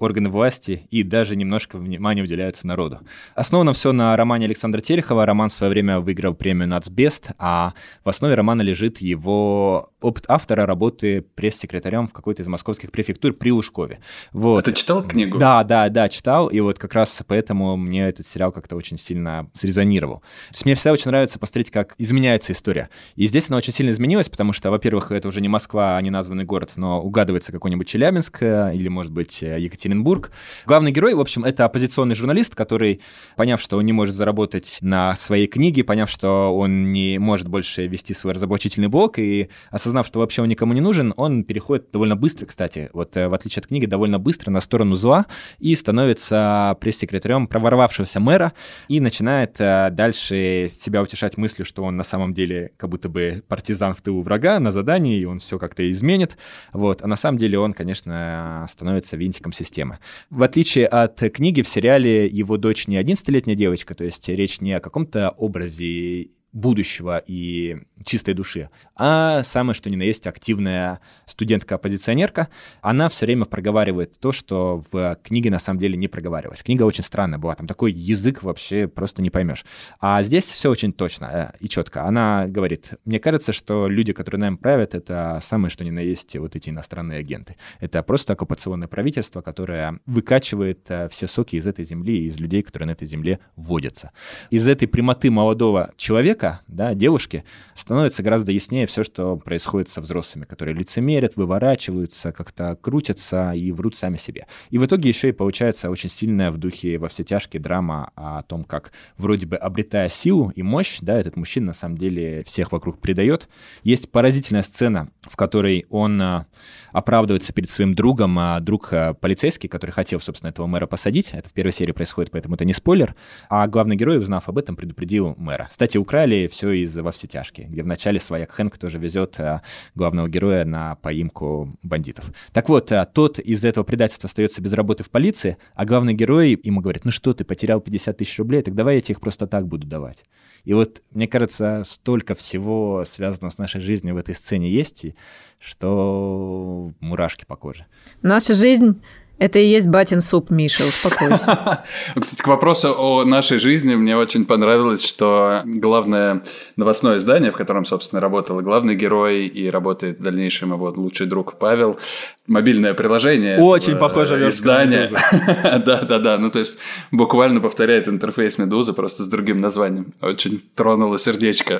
органы власти и даже немножко внимания уделяются народу. Основано все на романе Александра Терехова. Роман в свое время выиграл премию «Нацбест», а в основе романа лежит его опыт автора работы пресс-секретарем в какой-то из московских префектур при Лужкове. Вот. А ты читал книгу? Да, да, да, читал, и вот как раз поэтому мне этот сериал как-то очень сильно срезонировал. То есть мне всегда очень нравится посмотреть, как изменяется история. И здесь она очень сильно изменилась, потому что, во-первых, это уже не Москва, а не названный город, но угадывается какой-нибудь Челябинск или, может быть, Екатеринбург. Главный герой, в общем, это оппозиционный журналист, который, поняв, что он не может заработать на своей книге, поняв, что он не может больше вести свой разоблачительный блог, и осознав, что вообще он никому не нужен, он переходит довольно быстро, кстати, вот в отличие от книги, довольно быстро на сторону зла и становится пресс-секретарем проворовавшегося мэра и начинает дальше себя утешать мыслью, что он на самом деле как будто бы партизан в тылу врага на задании, и он все как-то изменит. Вот. А на самом деле он, конечно, становится винтиком системы. В отличие от книги, в сериале его дочь не одиннадцатилетняя девочка, то есть речь не о каком-то образе будущего и чистой души, а самое что ни на есть активная студентка-оппозиционерка. Она все время проговаривает то, что в книге на самом деле не проговаривалось. Книга очень странная была, там такой язык вообще просто не поймешь. А здесь все очень точно и четко. Она говорит: мне кажется, что люди, которые нами правят, это самое что ни на есть вот эти иностранные агенты. Это просто оккупационное правительство, которое выкачивает все соки из этой земли и из людей, которые на этой земле водятся. Из этой прямоты молодого человека, да, девушки, становится гораздо яснее все, что происходит со взрослыми, которые лицемерят, выворачиваются, как-то крутятся и врут сами себе. И в итоге еще и получается очень сильная в духе «Во все тяжкие» драма о том, как вроде бы обретая силу и мощь, да, этот мужчина на самом деле всех вокруг предает. Есть поразительная сцена, в которой он оправдывается перед своим другом, а друг полицейский, который хотел, собственно, этого мэра посадить. Это в первой серии происходит, поэтому это не спойлер. А главный герой, узнав об этом, предупредил мэра. Кстати, украли все из «Во все тяжкие», где в начале свояк Хэнк тоже везет а, главного героя на поимку бандитов. Так вот, а, тот из-за этого предательства остается без работы в полиции, а главный герой ему говорит: ну что, ты потерял пятьдесят тысяч рублей, так давай я тебе их просто так буду давать. И вот, мне кажется, столько всего связано с нашей жизнью в этой сцене есть, что мурашки по коже. Наша жизнь... Это и есть батин суп, Миша, успокойся. Кстати, к вопросу о нашей жизни, мне очень понравилось, что главное новостное издание, в котором, собственно, работал главный герой и работает в дальнейшем его лучший друг Павел, мобильное приложение. Очень похоже на издание. Да-да-да, ну то есть буквально повторяет интерфейс Медузы, просто с другим названием. Очень тронуло сердечко.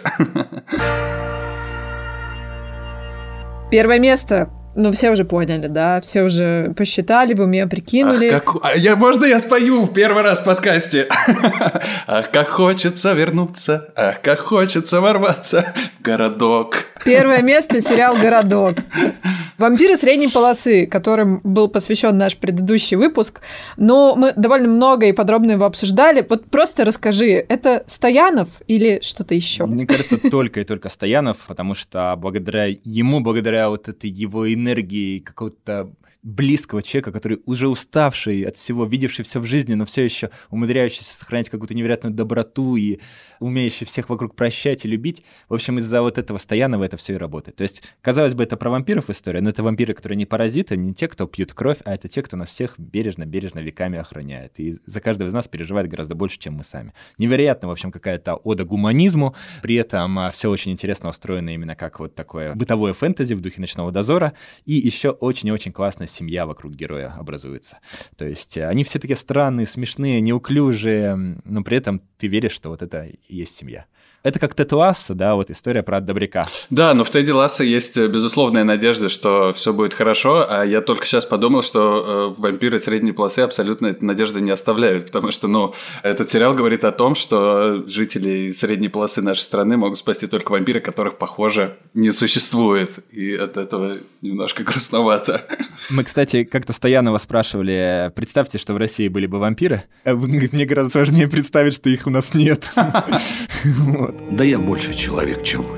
Первое место. Ну, все уже поняли, да? Все уже посчитали, в уме прикинули. Ах, как... а я, можно я спою в первый раз в подкасте? Ах, как хочется вернуться, ах, как хочется ворваться в городок. Первое место — сериал «Городок». «Вампиры средней полосы», которым был посвящен наш предыдущий выпуск. Но мы довольно много и подробно его обсуждали. Вот просто расскажи, это Стоянов или что-то еще? Мне кажется, только и только Стоянов, потому что благодаря ему, благодаря вот этой его энергии, какого-то близкого человека, который уже уставший от всего, видевший все в жизни, но все еще умудряющийся сохранять какую-то невероятную доброту и умеющий всех вокруг прощать и любить. В общем, из-за вот этого Стоянова это все и работает. То есть, казалось бы, это про вампиров история, но это вампиры, которые не паразиты, не те, кто пьют кровь, а это те, кто нас всех бережно-бережно веками охраняет. И за каждого из нас переживает гораздо больше, чем мы сами. Невероятно, в общем, какая-то ода гуманизму, при этом все очень интересно устроено именно как вот такое бытовое фэнтези в духе «Ночного дозора», и еще очень и очень классная семья вокруг героя образуется. То есть они все такие странные, смешные, неуклюжие, но при этом ты веришь, что вот это и есть семья. Это как Тед Лассо, да, вот история про добряка. Да, но в Теде Лассо есть безусловная надежда, что все будет хорошо, а я только сейчас подумал, что э, вампиры средней полосы абсолютно этой надежды не оставляют, потому что, ну, этот сериал говорит о том, что жители средней полосы нашей страны могут спасти только вампиры, которых, похоже, не существует, и от этого немножко грустновато. Мы, кстати, как-то Стоянова спрашивали: представьте, что в России были бы вампиры. Мне гораздо сложнее представить, что их у нас нет. Вот. Да я больше человек, чем вы.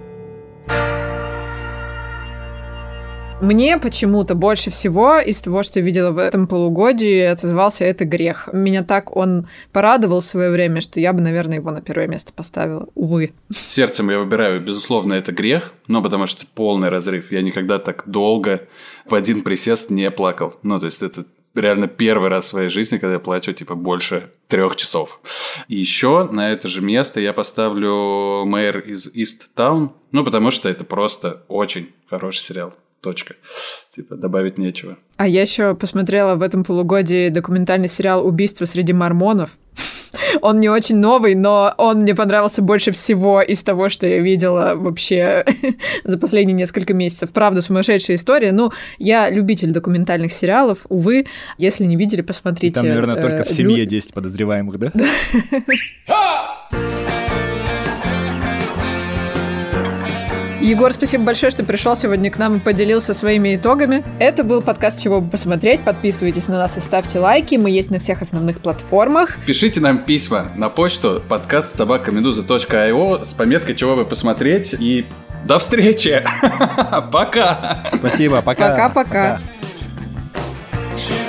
Мне почему-то больше всего из того, что я видела в этом полугодии, отозвался «Это грех». Меня так он порадовал в свое время, что я бы, наверное, его на первое место поставила. Увы. Сердцем я выбираю, безусловно, «Это грех», но потому что полный разрыв. Я никогда так долго в один присест не плакал. Ну, то есть это реально первый раз в своей жизни, когда я плачу, типа, больше трех часов. И еще на это же место я поставлю «Мэйр из Исттаун», ну, потому что это просто очень хороший сериал. Точка. Типа, добавить нечего. А я еще посмотрела в этом полугодии документальный сериал «Убийство среди мормонов». Он не очень новый, но он мне понравился больше всего из того, что я видела вообще за последние несколько месяцев. Правда, сумасшедшая история. Ну, я любитель документальных сериалов. Увы, если не видели, посмотрите. И там, наверное, только в семье десять подозреваемых, да? Егор, спасибо большое, что пришел сегодня к нам и поделился своими итогами. Это был подкаст «Чего бы посмотреть». Подписывайтесь на нас и ставьте лайки. Мы есть на всех основных платформах. Пишите нам письма на почту подкаст собака медуза точка ай о с пометкой «Чего бы посмотреть». И до встречи! Пока! Спасибо, пока! Пока-пока! Чего